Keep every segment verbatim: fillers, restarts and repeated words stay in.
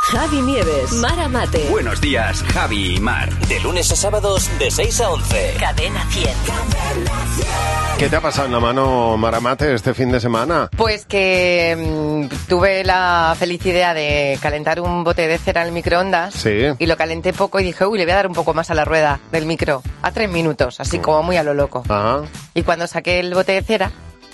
Javi Nieves, Mara Mate. Buenos días, Javi y Mar. De lunes a sábados, de seis a once. Cadena cien. ¿Qué te ha pasado en la mano, Mara Mate, este fin de semana? Pues que mmm, tuve la feliz idea de calentar un bote de cera en el microondas. Sí. Y lo calenté poco y dije, uy, le voy a dar un poco más a la rueda del micro. A tres minutos, así como muy a lo loco. Ajá. Y cuando saqué el bote de cera,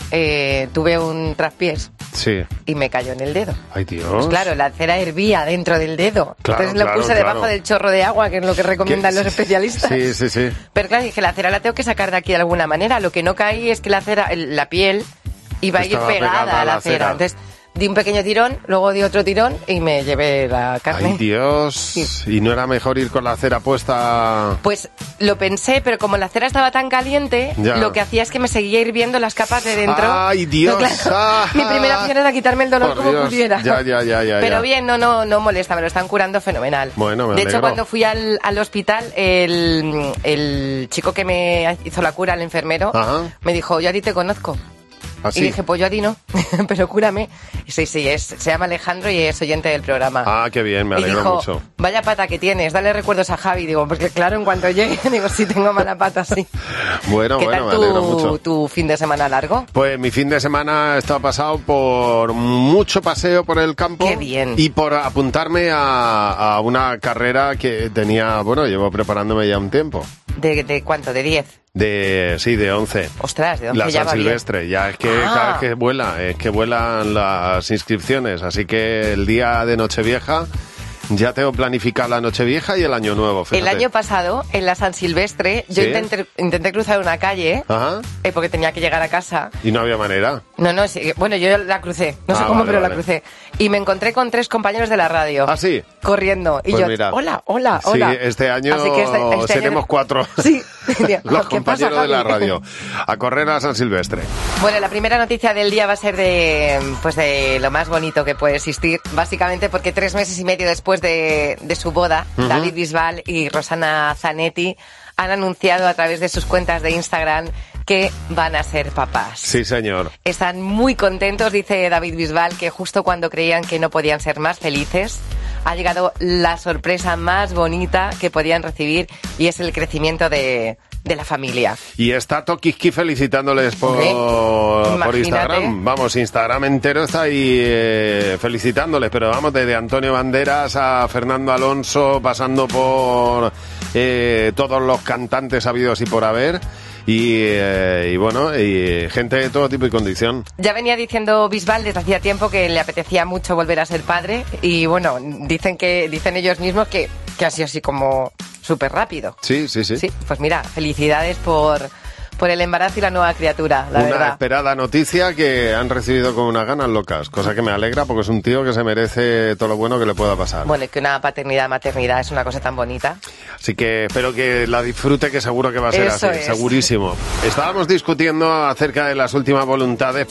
eh, tuve un traspiés. Sí. Y me cayó en el dedo. Ay, Dios. Pues claro, la cera hervía dentro del dedo. Claro, Entonces lo claro, puse claro. debajo del chorro de agua, que es lo que recomiendan ¿Qué? los especialistas. Sí, sí, sí. Pero claro, dije, la cera la tengo que sacar de aquí de alguna manera. Lo que no caí es que la cera, el- la piel iba a ir Estaba pegada, pegada a la, a la cera. cera. Entonces di un pequeño tirón, luego di otro tirón y me llevé la carne. Ay, Dios. Sí. ¿Y no era mejor ir con la cera puesta? Pues lo pensé, pero como la cera estaba tan caliente, Ya. lo que hacía es que me seguía hirviendo las capas de dentro. Ay, Dios. Pero claro, Ah. mi primera opción era quitarme el dolor Por como Dios. pudiera. Ya, ya, ya, ya, Pero ya. bien, no, no, no molesta, me lo están curando fenomenal. Bueno, me De hecho, alegro. cuando fui al, al hospital, el, el chico que me hizo la cura, el enfermero, Ajá. me dijo, yo a ti te conozco. ¿Así? Y dije, pues yo a ti no, pero cúrame. Y sí, sí, es, se llama Alejandro y es oyente del programa. Ah, qué bien, me y alegro dijo, mucho. vaya pata que tienes, dale recuerdos a Javi. Digo, porque claro, en cuanto llegue, digo, sí tengo mala pata, sí. Bueno, ¿Qué bueno, tal me alegro tu, mucho. tu fin de semana largo? Pues mi fin de semana está pasado por mucho paseo por el campo. Qué bien. Y por apuntarme a, a una carrera que tenía, bueno, llevo preparándome ya un tiempo. ¿De, de cuánto? ¿De diez? De, sí, de once. Ostras, ¿de once La ya San va bien? Silvestre, ya es que Ah. cada vez que vuela, es que vuelan las inscripciones, así que el día de Nochevieja ya tengo planificada la Nochevieja y el Año Nuevo, fíjate. El año pasado, en la San Silvestre, yo ¿Sí? intenté, intenté cruzar una calle, Ajá, eh, porque tenía que llegar a casa. y no había manera. No, no, sí, bueno, yo la crucé, no sé Ah, cómo, vale, pero vale. la crucé. Y me encontré con tres compañeros de la radio. ¿Ah, sí? Corriendo. Y Pues yo, mira. hola, hola, Sí, hola. este año Así que este- este seremos año- cuatro. Sí. Los ¿Qué pasa, compañeros de la Javi? radio. A correr a San Silvestre. Bueno, la primera noticia del día va a ser de, pues de lo más bonito que puede existir, básicamente porque tres meses y medio después de, de su boda, Ujú. David Bisbal y Rosana Zanetti han anunciado a través de sus cuentas de Instagram que van a ser papás. Sí, señor. Están muy contentos, dice David Bisbal, que justo cuando creían que no podían ser más felices, ha llegado la sorpresa más bonita que podían recibir y es el crecimiento de, de la familia. Y está Tokiski felicitándoles por, Hombre, por imagínate. Instagram. Vamos, Instagram entero está ahí eh, felicitándoles, pero vamos, desde Antonio Banderas a Fernando Alonso, pasando por eh, todos los cantantes habidos y por haber. Y, eh, y bueno, y gente de todo tipo y condición. Ya venía diciendo Bisbal desde hacía tiempo que le apetecía mucho volver a ser padre y bueno, dicen que dicen ellos mismos que, que ha sido así como súper rápido. Sí, sí, sí. Sí, pues mira, felicidades por, por el embarazo y la nueva criatura, la Una verdad. esperada noticia que han recibido con unas ganas locas, cosa que me alegra porque es un tío que se merece todo lo bueno que le pueda pasar. Bueno, y que una paternidad, maternidad es una cosa tan bonita. Así que espero que la disfrute, que seguro que va a ser Eso así, es. segurísimo. Estábamos discutiendo acerca de las últimas voluntades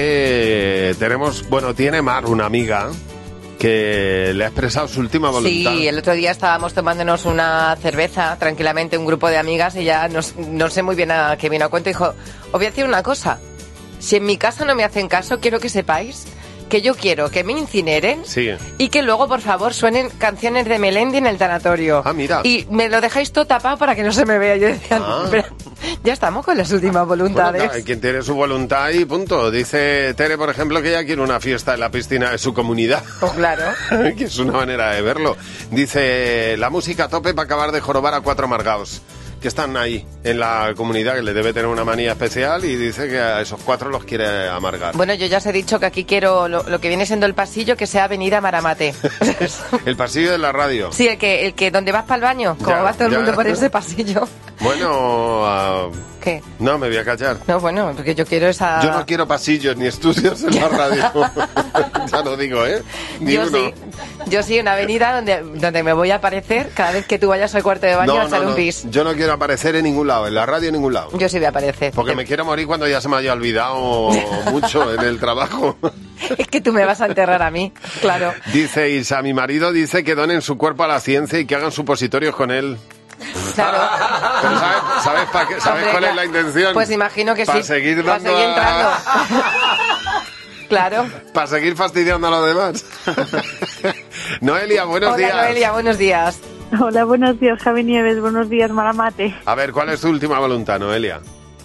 porque tenemos, bueno, tiene Mar una amiga que le ha expresado su última voluntad. Sí, el otro día estábamos tomándonos una cerveza tranquilamente, un grupo de amigas, y ya no, no sé muy bien a qué vino a cuento. Dijo, os voy a decir una cosa, si en mi casa no me hacen caso, quiero que sepáis que yo quiero que me incineren Sí. y que luego, por favor, suenen canciones de Melendi en el tanatorio. Ah, mira. Y me lo dejáis todo tapado para que no se me vea. Yo decía, Ah. pero ya estamos con las últimas Bueno, voluntades. claro, hay quien tiene su voluntad y punto. Dice Tere, por ejemplo, que ella quiere una fiesta en la piscina de su comunidad. Pues claro. Que es una manera de verlo. Dice, la música a tope para acabar de jorobar a cuatro amargaos que están ahí en la comunidad, que le debe tener una manía especial, y dice que a esos cuatro los quiere amargar. Bueno, yo ya os he dicho que aquí quiero lo, lo que viene siendo el pasillo, que sea Avenida Maramate. El pasillo de la radio. Sí, el que, el que donde vas para el baño, como Ya, va todo el ya. mundo por ese pasillo. Bueno, ah, ¿Qué? no, me voy a callar. No, bueno, porque yo quiero esa... Yo no quiero pasillos ni estudios en la radio. Ya lo digo, ¿eh? Ni yo uno. sí, yo sí, una avenida donde, donde me voy a aparecer cada vez que tú vayas al cuarto de baño No, a echar no, un no. pis. Yo no quiero aparecer en ningún lado, en la radio en ningún lado. Yo sí voy a aparecer. Porque me quiero morir cuando ya se me haya olvidado mucho en el trabajo. Es que tú me vas a enterrar a mí, claro. Dice Isa, mi marido dice que donen su cuerpo a la ciencia y que hagan supositorios con él. Claro. Pero ¿sabes, sabes, pa qué- ¿sabes Hombre, cuál es claro. la intención? Pues imagino que Para sí. seguir Para dando seguir a- entrando. Claro. Para seguir fastidiando a los demás. Noelia, buenos Hola, días. Noelia, buenos días. Hola, buenos días, Javi Nieves. Buenos días, Maramate. A ver, ¿cuál es tu última voluntad, Noelia?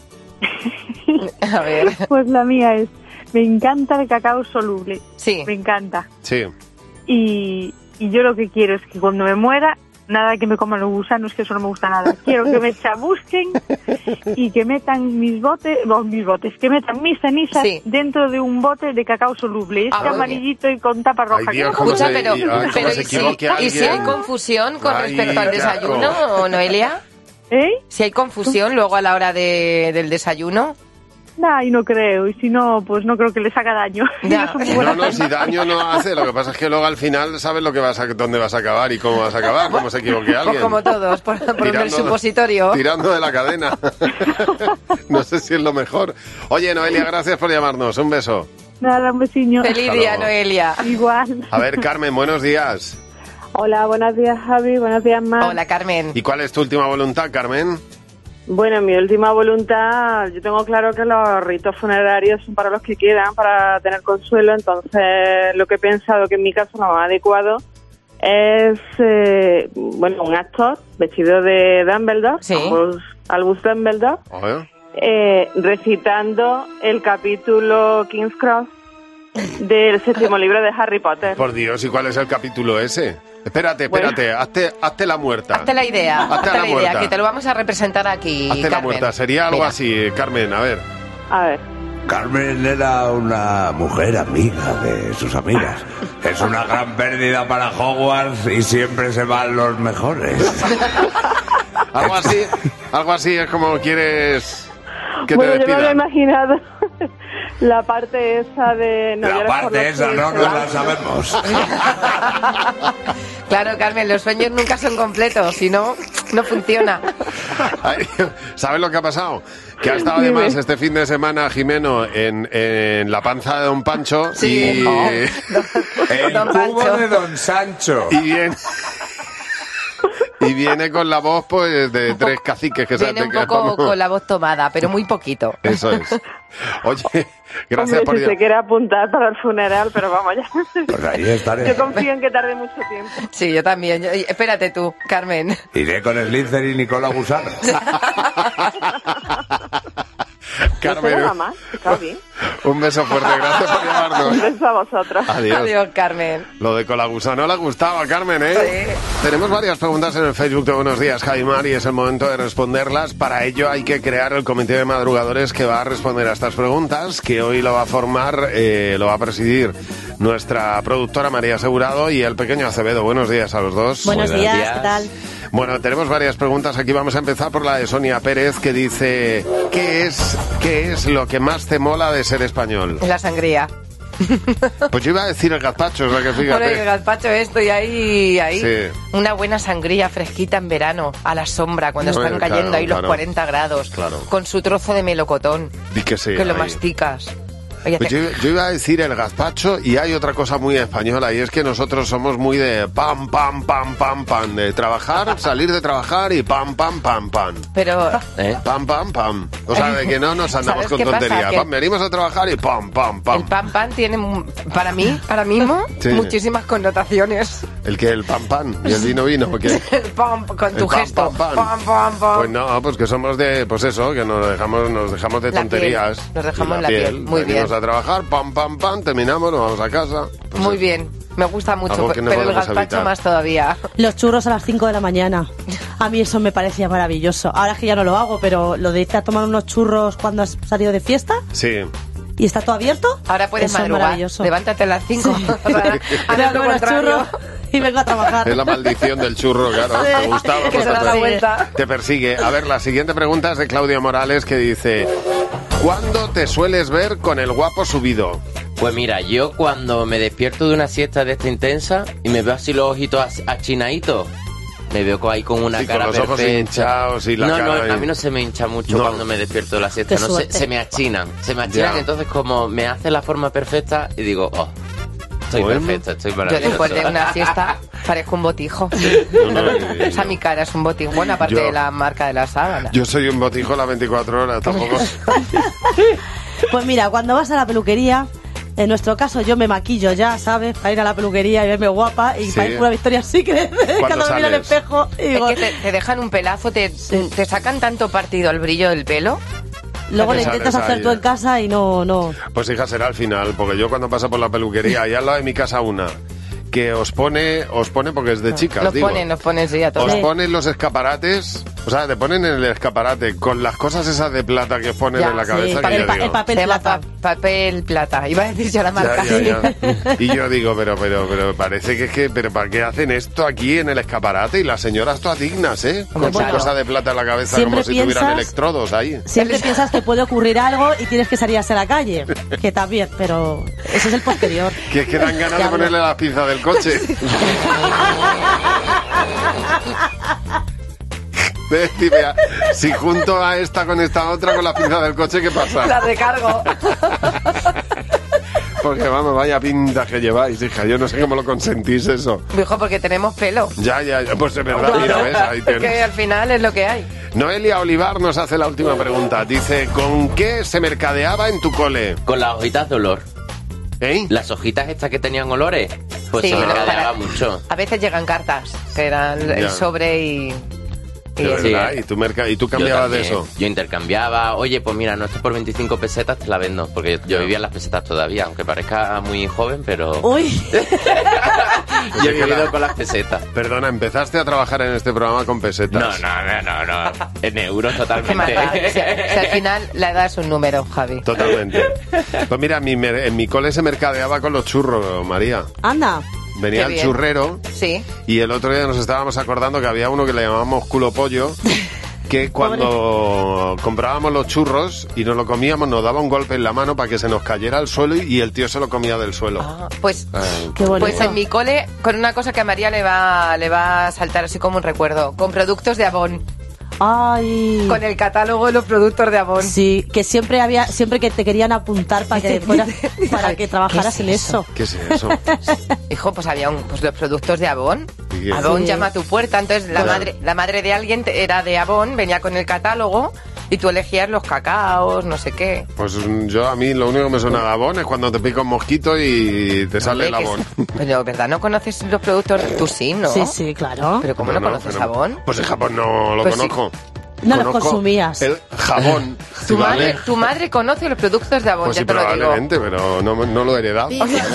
A ver. Pues la mía es, me encanta el cacao soluble. Sí. Me encanta. Sí. Y, y yo lo que quiero es que cuando me muera, nada que me coman los gusanos, que eso no me gusta nada. Quiero que me chamusquen y que metan mis botes, no, mis botes, que metan mis cenizas Sí. dentro de un bote de cacao soluble. Este Ah, muy amarillito y con tapa roja. Ay, Dios, que- cómo Escucha, se- pero, y- ay, cómo pero se ¿y, si, equivoque y si hay alguien? confusión con Ay, respecto al qué desayuno, Noelia? ¿Eh? Si hay confusión luego a la hora de, del desayuno. Nah, y no creo. Y si no, pues no creo que les haga daño. Ya. No son muy No, buenas no, si daño no hace, lo que pasa es que luego al final sabes lo que vas a, dónde vas a acabar y cómo vas a acabar, cómo se equivoque alguien. Pues como todos, por, por el Tirando- supositorio. Tirando de la cadena. No sé si es lo mejor. Oye, Noelia, gracias por llamarnos. Un beso. Nada, un besiño. Feliz Hasta día, luego. Noelia. Igual. A ver, Carmen, buenos días. Hola, buenos días, Javi. Buenos días, Mar. Hola, Carmen. ¿Y cuál es tu última voluntad, Carmen? Bueno, mi última voluntad, yo tengo claro que los ritos funerarios son para los que quedan, para tener consuelo, entonces lo que he pensado que en mi caso lo más adecuado es, eh, bueno, un actor vestido de Dumbledore, Sí. Albus, Albus Dumbledore, Oye. eh, recitando el capítulo King's Cross del séptimo libro de Harry Potter. Por Dios, ¿y cuál es el capítulo ese? Espérate, espérate, hazte, hazte la muerta. Hazte la idea, Hazte hazte la la idea, muerta. que te lo vamos a representar aquí, Hazte la Carmen. muerta, sería algo Mira. así, Carmen, a ver. A ver. Carmen era una mujer amiga de sus amigas. Es una gran pérdida para Hogwarts y siempre se van los mejores. Algo así, algo así es como quieres que Bueno, te yo me había despidan. imaginado la parte esa de... no La llores por parte los esa que no se nos van. la sabemos. Claro, Carmen, los sueños nunca son completos, si no, no funciona. Ay, ¿sabes lo que ha pasado? Que ha estado Dime. además este fin de semana Jimeno en, en la panza de Don Pancho Sí. y, Oh. El Don cubo Pancho. de Don Sancho. y viene y viene con la voz pues de tres caciques que Viene se un poco con la voz tomada, pero muy poquito. Eso es. Oye, gracias Hombre, por si se quiere apuntar para el funeral, pero vamos ya. Pues ahí estaré. Yo confío en que tarde mucho tiempo. Sí, yo también. Yo- espérate tú, Carmen. Iré con Slytherin y con la gusana. Carmen, No nada más, está bien. un beso fuerte, gracias por Un llamarnos. beso a vosotros. Adiós. Adiós, Carmen. Lo de Colagusano le gustaba, Carmen, ¿eh? Sí. Tenemos varias preguntas en el Facebook de Buenos Días, Javimar, y es el momento de responderlas. Para ello hay que crear el comité de madrugadores que va a responder a estas preguntas, que hoy lo va a formar, eh, lo va a presidir nuestra productora María Asegurado y el pequeño Acevedo. Buenos días a los dos. Buenos, Buenos días, días. ¿qué tal? Bueno, tenemos varias preguntas. Aquí vamos a empezar por la de Sonia Pérez, que dice, ¿qué es, qué es lo que más te mola de ser español? La sangría. Pues yo iba a decir el gazpacho, o sea que Bueno, el fíjate. gazpacho estoy ahí, ahí. Sí. Una buena sangría fresquita en verano, a la sombra, cuando Bueno, están cayendo claro, ahí los claro. cuarenta grados. Claro. Con su trozo de melocotón, Di que sí, que lo ahí. masticas. Oye, Pues hace- yo, yo iba a decir el gazpacho y hay otra cosa muy española y es que nosotros somos muy de pam, pam, pam, pam, pam, de trabajar, salir de trabajar y pam, pam, pam, pam. Pero ¿Eh? Pam, pam, pam. O sea, de que no nos andamos ¿Sabes con qué pasa? tonterías. Que- Pam, venimos a trabajar y pam, pam, pam. el pan pan tiene, mu- para mí, para mí, mo, Sí. muchísimas connotaciones. ¿El que ¿El pan, pan? ¿Y el vino, vino? ¿O qué? El pam, con El tu pam, gesto. pam, pam. Pam, pam, pam. Pues no, pues que somos de, pues eso, que nos dejamos, nos dejamos de La tonterías. piel. Nos dejamos Y la piel. Muy Venimos bien. a trabajar, pam, pam, pam, terminamos, nos vamos a casa. Pues Muy eso. bien, me gusta mucho, Algo que no pero el podemos gazpacho evitar. más todavía. Los churros a las cinco de la mañana. A mí eso me parecía maravilloso. Ahora es que ya no lo hago, pero lo de irte a tomar unos churros cuando has salido de fiesta Sí. y está todo abierto. Ahora puedes eso es madrugar, levántate levántate a las cinco. Sí. O sea, haz Me lo como los contrario. churros y vengo a trabajar. Es la maldición del churro, claro. Sí. Te gustaba. Que pues se da te la per- vuelta. Te persigue. A ver, la siguiente pregunta es de Claudia Morales, que dice, ¿cuándo te sueles ver con el guapo subido? Pues mira, yo cuando me despierto de una siesta de esta intensa y me veo así los ojitos as- achinaditos, me veo co- ahí con una Sí, con cara los ojos perfecta. hinchados y la no, cara no, ahí. a mí no se me hincha mucho No. cuando me despierto de la siesta, Qué no se, suerte. se me achinan, se me achinan, Ya. entonces como me hace la forma perfecta y digo, oh, estoy Bueno. perfecto, estoy Yo maravilloso. después de una siesta parezco un botijo. No, no, y- O sea, mi cara es un botijo. Bueno, aparte Yo- de la marca de la sábana. Yo soy un botijo las veinticuatro horas, tampoco. Pues mira, cuando vas a la peluquería, En nuestro caso, yo me maquillo ya, ¿sabes? Para ir a la peluquería y verme guapa y Sí. para ir por una Victoria's Secret. Cuando me miro al sales? espejo y digo... Es que te, te dejan un pelazo, te, te sacan tanto partido al brillo del pelo. Luego Te le sales intentas hacer ahí, tú eh. en casa y no, no. Pues hija, será al final, porque yo cuando paso por la peluquería, ahí al lado de mi casa una, que os pone, os pone porque es de chicas, Nos digo. ponen, nos ponen, sí, a todos. Os Sí. ponen los escaparates, o sea, te ponen en el escaparate con las cosas esas de plata que os ponen Ya, en la sí, cabeza. pa- que el, yo pa- digo, el papel Se llama plata. pa- papel plata. Iba a decir yo la marca. Ya, ya, ya. Y yo digo, pero, pero, pero parece que es que, pero ¿para qué hacen esto aquí en el escaparate? Y las señoras todas dignas, ¿eh? Con su claro. cosa de plata en la cabeza Siempre como si tuvieran piensas- electrodos ahí. Siempre piensas que puede ocurrir algo y tienes que salir hacia la calle. Que también, pero ese es el posterior. Que es que dan ganas Te de hablo. ponerle las pinzas del coche. Dime, si junto a esta con esta otra con la pinza del coche, ¿qué pasa? La recargo. Porque vamos, vaya pinta que lleváis, hija. Yo no sé cómo lo consentís eso. Dijo, porque tenemos pelo. Ya, ya, ya. Pues es verdad, mira, ves, ahí Es que tienes. al final es lo que hay. Noelia Olivar nos hace la última pregunta. Dice, ¿con qué se mercadeaba en tu cole? Con las hojitas de olor. ¿Eh? Las hojitas estas que tenían olores, pues Sí, se no, mercadeaba para- mucho. A veces llegan cartas, que eran el Ya. sobre y... y De eso. verdad, y tú, merca y tú Yo cambiabas de también. eso. Yo intercambiaba, oye, pues mira, no esto por veinticinco pesetas te la vendo, porque yo, yo vivía en las pesetas todavía, aunque parezca muy joven, pero Uy, yo he que vivido la- con las pesetas. Perdona, empezaste a trabajar en este programa con No, pesetas. no, no, no, no, en euros ¿Qué más totalmente. da? Si, si al final la edad es un número, Javi. Totalmente. Pues mira, mi mer- en mi cole se mercadeaba con los churros, María. anda. Venía Qué el bien. churrero Sí. y el otro día nos estábamos acordando que había uno que le llamábamos culo pollo, que cuando comprábamos los churros y nos lo comíamos nos daba un golpe en la mano para que se nos cayera al suelo y el tío se lo comía del suelo. Ah, pues, Ay, Qué bonito. pues en mi cole, con una cosa que a María le va, le va a saltar así como un recuerdo, con productos de Avon. Ay. Con el catálogo de los productos de Avon. Sí, que siempre había, siempre que te querían apuntar para que fueras, para que trabajaras ¿Qué es en eso? eso. ¿Qué es eso? Hijo, pues había un, pues los productos de Avon. ¿Y qué? Avon Sí. llama a tu puerta. Entonces la Claro. madre, la madre de alguien te- era de Avon, venía con el catálogo y tú elegías los cacaos, no sé qué. Pues mm, yo a mí lo único que me suena a abón es cuando te pica un mosquito y te sale el Hombre, que abón. es- Pero, ¿verdad? ¿No conoces los productos? Tú sí, ¿no? Sí, sí, claro. Pero ¿cómo no, conoces pero- Avon? Pues en Japón no lo Pues sí. conozco. No los Conozco consumías. El jabón. Tu, ¿vale? madre, tu madre conoce los productos de Avon, Pues ya sí, te lo digo. probablemente, pero no, no lo he heredado.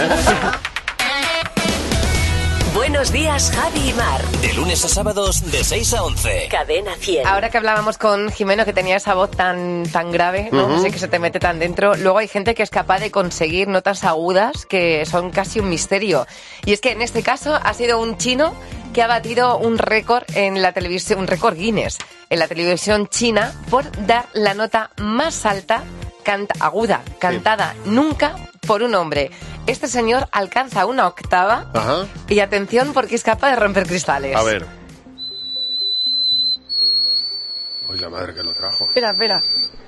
Buenos días, Javi y Mar. De lunes a sábados de seis a once. Cadena cien. Ahora que hablábamos con Jimeno, que tenía esa voz tan, tan grave, ¿no? Ujú. Sé que se te mete tan dentro. Luego hay gente que es capaz de conseguir notas agudas que son casi un misterio. Y es que en este caso ha sido un chino que ha batido un récord en la televisión, un récord Guinness, en la televisión china por dar la nota más alta, canta, aguda, cantada nunca por un hombre. Este señor alcanza una octava Ajá. y atención porque es capaz de romper cristales. A ver. Uy, la madre que lo trajo. Espera, espera.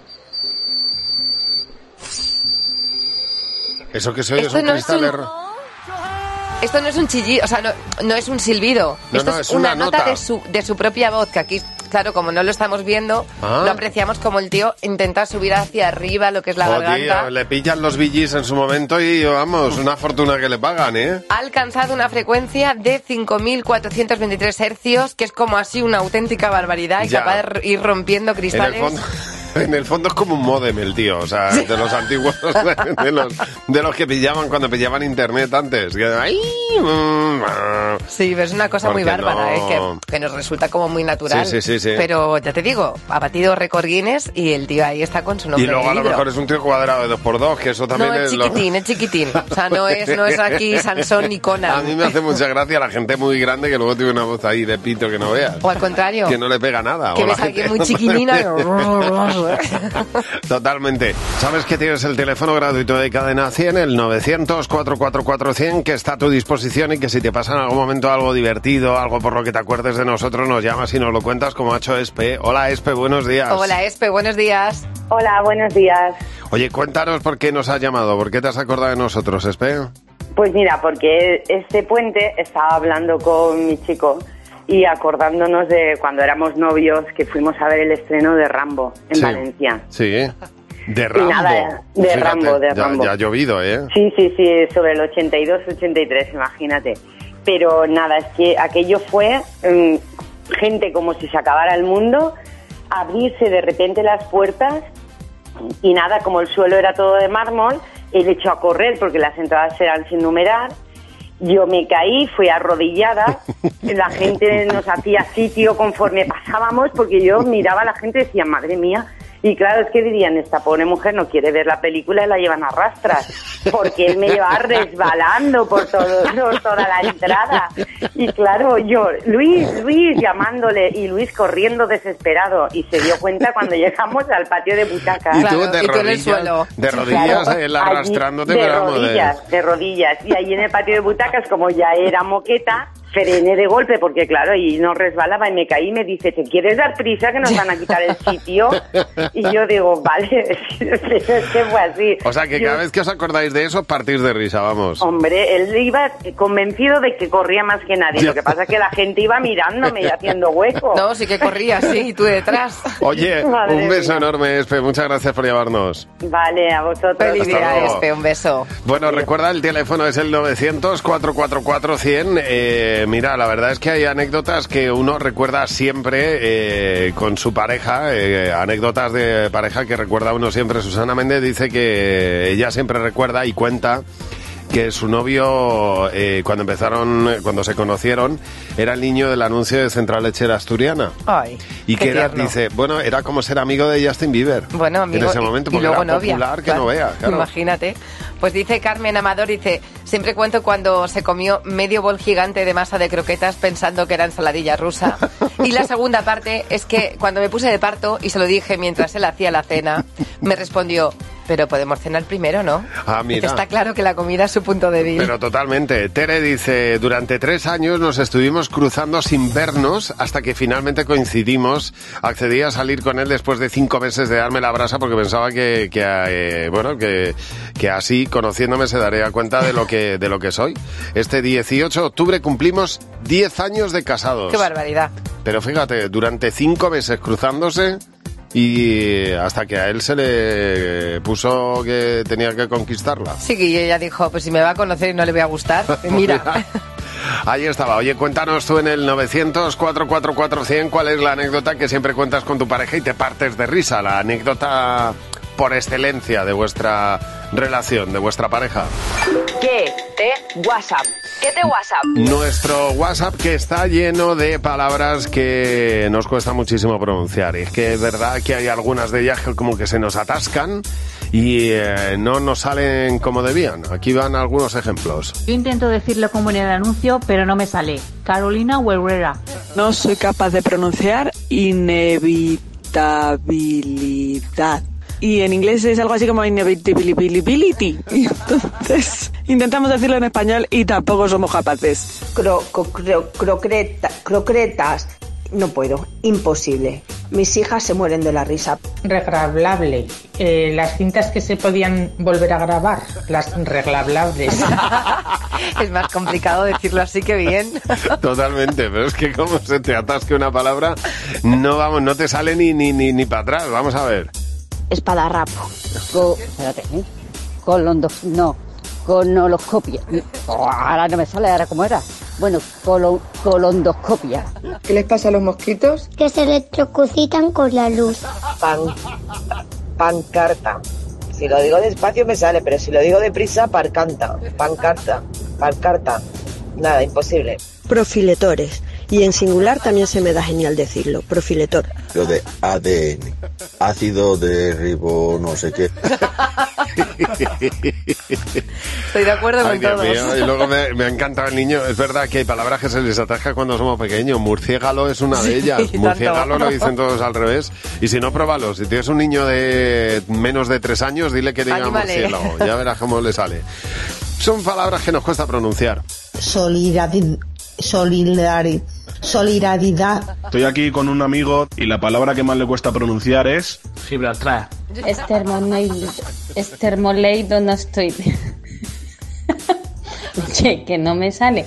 Eso que se oye Esto son no es cristales. un- Esto no es un chillido, o sea, no, no es un silbido. No, Esto no, es, es una una, nota, nota. de su, de su propia voz, que aquí, claro, como no lo estamos viendo, Ah. lo apreciamos como el tío intenta subir hacia arriba lo que es la Oh, garganta. tío, le pillan los billis en su momento y vamos, una fortuna que le pagan, ¿eh? Ha alcanzado una frecuencia de cinco mil cuatrocientos veintitrés hercios, que es como así una auténtica barbaridad y Ya. capaz de r- ir rompiendo En el cristales. fondo. En el fondo es como un módem el tío, o sea, de los antiguos, de los, de los que pillaban cuando pillaban internet antes. Que, ¡ay! mm, ah. Sí, pero es una cosa muy Porque bárbara, no- ¿eh? que, que nos resulta como muy natural. Sí, sí, sí, sí. Pero ya te digo, ha batido récord Guinness y el tío ahí está con su nombre Y luego en a el lo libro. mejor es un tío cuadrado de dos por dos, que eso también No, es es lo- chiquitín, es chiquitín. O sea, no es, no es aquí Sansón ni Conan. A mí me hace mucha gracia la gente muy grande que luego tiene una voz ahí de pito que no veas. O al contrario, Que no le pega nada. que o la ves a alguien gente- muy chiquinina. Totalmente. ¿Sabes que tienes el teléfono gratuito de Cadena cien, el novecientos, cuatrocientos cuarenta y cuatro cien, que está a tu disposición y que si te pasa en algún momento algo divertido, algo por lo que te acuerdes de nosotros, nos llamas y nos lo cuentas como ha hecho Espe. Hola Espe, buenos días. Hola, Espe, buenos días. Hola, buenos días. Oye, cuéntanos por qué nos has llamado, por qué te has acordado de nosotros, Espe. Pues mira, porque este puente estaba hablando con mi chico y acordándonos de cuando éramos novios que fuimos a ver el estreno de Rambo en Sí. Valencia. Sí. De Rambo. Y nada, de Fíjate, Rambo, de ya, Rambo. ya ha llovido, ¿eh? Sí, sí, sí, sobre el ochenta y dos, ochenta y tres, imagínate. Pero nada, es que aquello fue um, gente como si se acabara el mundo, abrirse de repente las puertas y nada, como el suelo era todo de mármol, él echó a correr porque las entradas eran sin numerar. Yo me caí, fui arrodillada, la gente nos hacía sitio conforme pasábamos porque yo miraba a la gente y decía, madre mía. Y claro, es que dirían, esta pobre mujer no quiere ver la película y la llevan a rastras, porque él me llevaba resbalando por, todo, por toda la entrada. Y claro, yo, Luis, Luis, llamándole, y Luis corriendo desesperado, y se dio cuenta cuando llegamos al patio de butacas. Y tú de y tú en el rodillas, suelo. de rodillas, Claro, él allí, arrastrándote, de pero vamos, de- rodillas, de rodillas. Y ahí en el patio de butacas, como ya era moqueta, frené de golpe porque claro, y no resbalaba y me caí y me dice, ¿te quieres dar prisa que nos van a quitar el sitio? Y yo digo, vale, es que fue así. O sea, que Yo- cada vez que os acordáis de eso, partís de risa, vamos. Hombre, él iba convencido de que corría más que nadie. Lo que pasa es que la gente iba mirándome y haciendo hueco. No, sí que corría, sí, y tú detrás. Oye, Madre un beso mía. enorme, Espe, muchas gracias por llamarnos. Vale, a vosotros. Feliz Hasta día, luego. Espe, un beso. Bueno, recuerda, el teléfono es el novecientos, cuatrocientos cuarenta y cuatro, cien. Eh, mira, la verdad es que hay anécdotas que uno recuerda siempre eh, con su pareja, eh, anécdotas de pareja que recuerda uno siempre. Susana Méndez dice que ella siempre recuerda y cuenta que su novio, eh, cuando empezaron, cuando se conocieron, era el niño del anuncio de Central Lechera Asturiana. Ay, Y qué que era, tierno. dice, bueno, era como ser amigo de Justin Bieber. Bueno, amigo, en ese y- momento, y, porque luego era novia. popular que claro. no vea, claro. Imagínate. Pues dice Carmen Amador, dice, siempre cuento cuando se comió medio bol gigante de masa de croquetas pensando que era ensaladilla rusa. Y la segunda parte es que cuando me puse de parto y se lo dije mientras él hacía la cena, me respondió, pero podemos cenar primero, ¿no? Ah, mira. Dice, está claro que la comida es su punto débil. Pero totalmente. Tere dice, durante tres años nos estuvimos cruzando sin vernos hasta que finalmente coincidimos. Accedí a salir con él después de cinco meses de darme la brasa porque pensaba que, que eh, bueno, que, que así, conociéndome, se daría cuenta de lo que, de lo que soy. Este dieciocho de octubre cumplimos diez años de casados. Qué barbaridad. Pero fíjate, durante cinco meses cruzándose y hasta que a él se le puso que tenía que conquistarla. Sí, que ella dijo, pues si me va a conocer y no le voy a gustar, mira. Ahí estaba. Oye, cuéntanos tú en el novecientos, cuatrocientos cuarenta y cuatro, cien cuál es la anécdota que siempre cuentas con tu pareja y te partes de risa, la anécdota por excelencia de vuestra relación, de vuestra pareja. ¿Qué te WhatsApp? ¿Qué te WhatsApp? Nuestro WhatsApp que está lleno de palabras que nos cuesta muchísimo pronunciar. Y es que es verdad que hay algunas de ellas que como que se nos atascan y eh, no nos salen como debían. Aquí van algunos ejemplos. Yo intento decirlo como en el anuncio, pero no me sale. Carolina Herrera. No soy capaz de pronunciar inevitabilidad. Y en inglés es algo así como inevitability. Y entonces intentamos decirlo en español y tampoco somos capaces. Cro, cro, cro- crocreta- crocretas. No puedo, imposible. Mis hijas se mueren de la risa. Regrabable. Eh, las cintas que se podían volver a grabar, las reglables. Es más complicado decirlo así que bien. Totalmente, pero es que como se te atasque una palabra, no vamos, no te sale ni ni ni, ni para atrás. Vamos a ver. Espadarrapo. Co, espérate, ¿eh? Colondo, no, conoloscopia. Oh, ahora no me sale, ahora cómo era. Bueno, colo, colondoscopia. ¿Qué les pasa a los mosquitos? Que se electrocutan con la luz. Pan, pancarta. Si lo digo despacio me sale, pero si lo digo deprisa, parcanta. Pancarta, pancarta. Nada, imposible. Profiletores. Y en singular también se me da genial decirlo, profiletor. Lo de A D N, ácido de ribo no sé qué. Estoy de acuerdo con Ay, Dios todos. mío, y luego me, me ha encantado el niño. Es verdad que hay palabras que se les atasca cuando somos pequeños. Murciégalo es una de ellas. Sí, Murciégalo tanto. lo dicen todos al revés. Y si no, pruébalo. Si tienes un niño de menos de tres años, dile que diga Anímale. murciélago. Ya verás cómo le sale. Son palabras que nos cuesta pronunciar. Solidaridad. Solidaridad. Solidaridad. Estoy aquí con un amigo y la palabra que más le cuesta pronunciar es Gibraltar. Estermoleidomastoideo. Che, que no me sale.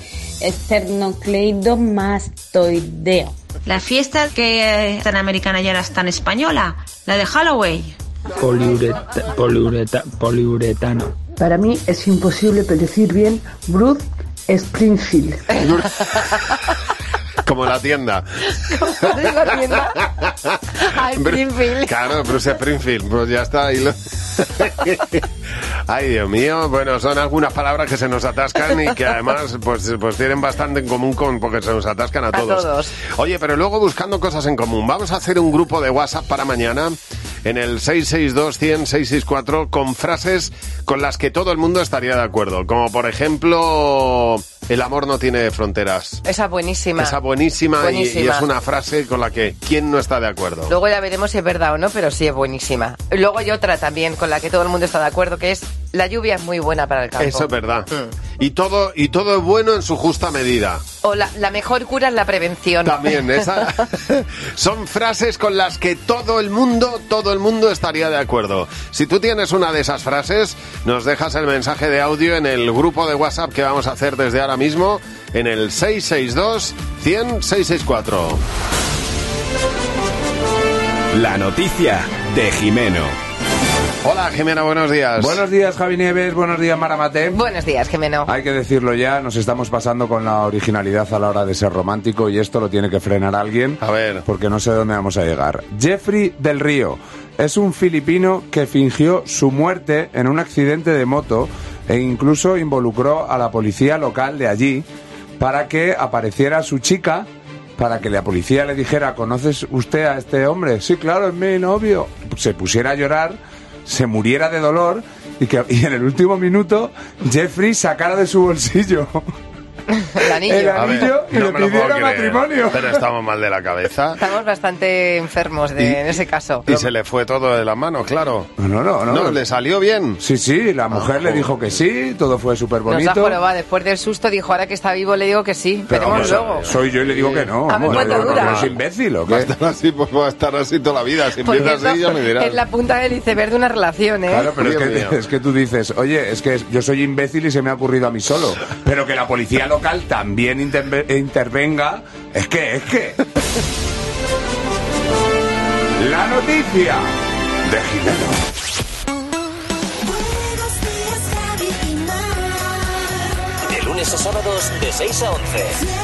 Esternocleidomastoideo. La fiesta que eh, tan americana y ahora es tan española, la de Halloween. poliureta, poliureta, poliuretano. Para mí es imposible decir bien Bruce Springfield. Como la tienda. ¿Cómo es la tienda? Ah, Springfield. Claro, Bruce Springfield, pues ya está. Ahí lo... Ay, Dios mío. Bueno, son algunas palabras que se nos atascan y que además pues, pues tienen bastante en común con porque se nos atascan a, a todos. todos. Oye, pero luego buscando cosas en común. Vamos a hacer un grupo de WhatsApp para mañana en el seis seis dos, cien, seiscientos sesenta y cuatro con frases con las que todo el mundo estaría de acuerdo. Como por ejemplo, el amor no tiene fronteras. Esa buenísima. Esa buenísima, buenísima. Y, y es una frase con la que ¿quién no está de acuerdo? Luego ya veremos si es verdad o no, pero sí es buenísima. Luego hay otra también con la que todo el mundo está de acuerdo, que es la lluvia es muy buena para el campo. Eso es verdad. Mm. Y todo y todo es bueno en su justa medida. O la, la mejor cura es la prevención. También, esa son frases con las que todo el mundo, todo el mundo estaría de acuerdo. Si tú tienes una de esas frases, nos dejas el mensaje de audio en el grupo de WhatsApp que vamos a hacer desde ahora mismo en el seis seis dos, cien, seiscientos sesenta y cuatro. La noticia de Jimeno. Hola, Jimena, buenos días. Buenos días, Javi Nieves. Buenos días, Maramate. Buenos días, Jimeno. Hay que decirlo ya, nos estamos pasando con la originalidad a la hora de ser romántico y esto lo tiene que frenar alguien. A ver. Porque no sé dónde vamos a llegar. Jeffrey del Río es un filipino que fingió su muerte en un accidente de moto e incluso involucró a la policía local de allí para que apareciera su chica, para que la policía le dijera, ¿conoces usted a este hombre? Sí, claro, es mi novio. Se pusiera a llorar, se muriera de dolor y que y en el último minuto Jeffrey sacara de su bolsillo el anillo, el anillo ver, y no le me lo pidiera puedo creer. matrimonio. Pero estamos mal de la cabeza. Estamos bastante enfermos de, Y- en ese caso. Y se le fue todo de las manos, claro. No, no, no. No, no. le salió bien. Sí, sí, la mujer Ah, le dijo que sí, todo fue súper Nos ha bonito. jorobado. Después del susto dijo, ahora que está vivo le digo que sí. Pero Veremos vamos, luego. soy yo y le digo que no. A ver vamos, cuánto no, no, dura. no, ¿es imbécil o Va a qué? estar así, pues va a estar así toda la vida. Si Porque empieza así, eso ya me dirás. es la punta del iceberg de una relación, ¿eh? Claro, pero es Dios que, mío. es que tú dices, oye, es que yo soy imbécil y se me ha ocurrido a mí solo. Pero que la policía local también interve- intervenga, es que, es que... La noticia de Jimeno. De lunes a sábados de seis a once.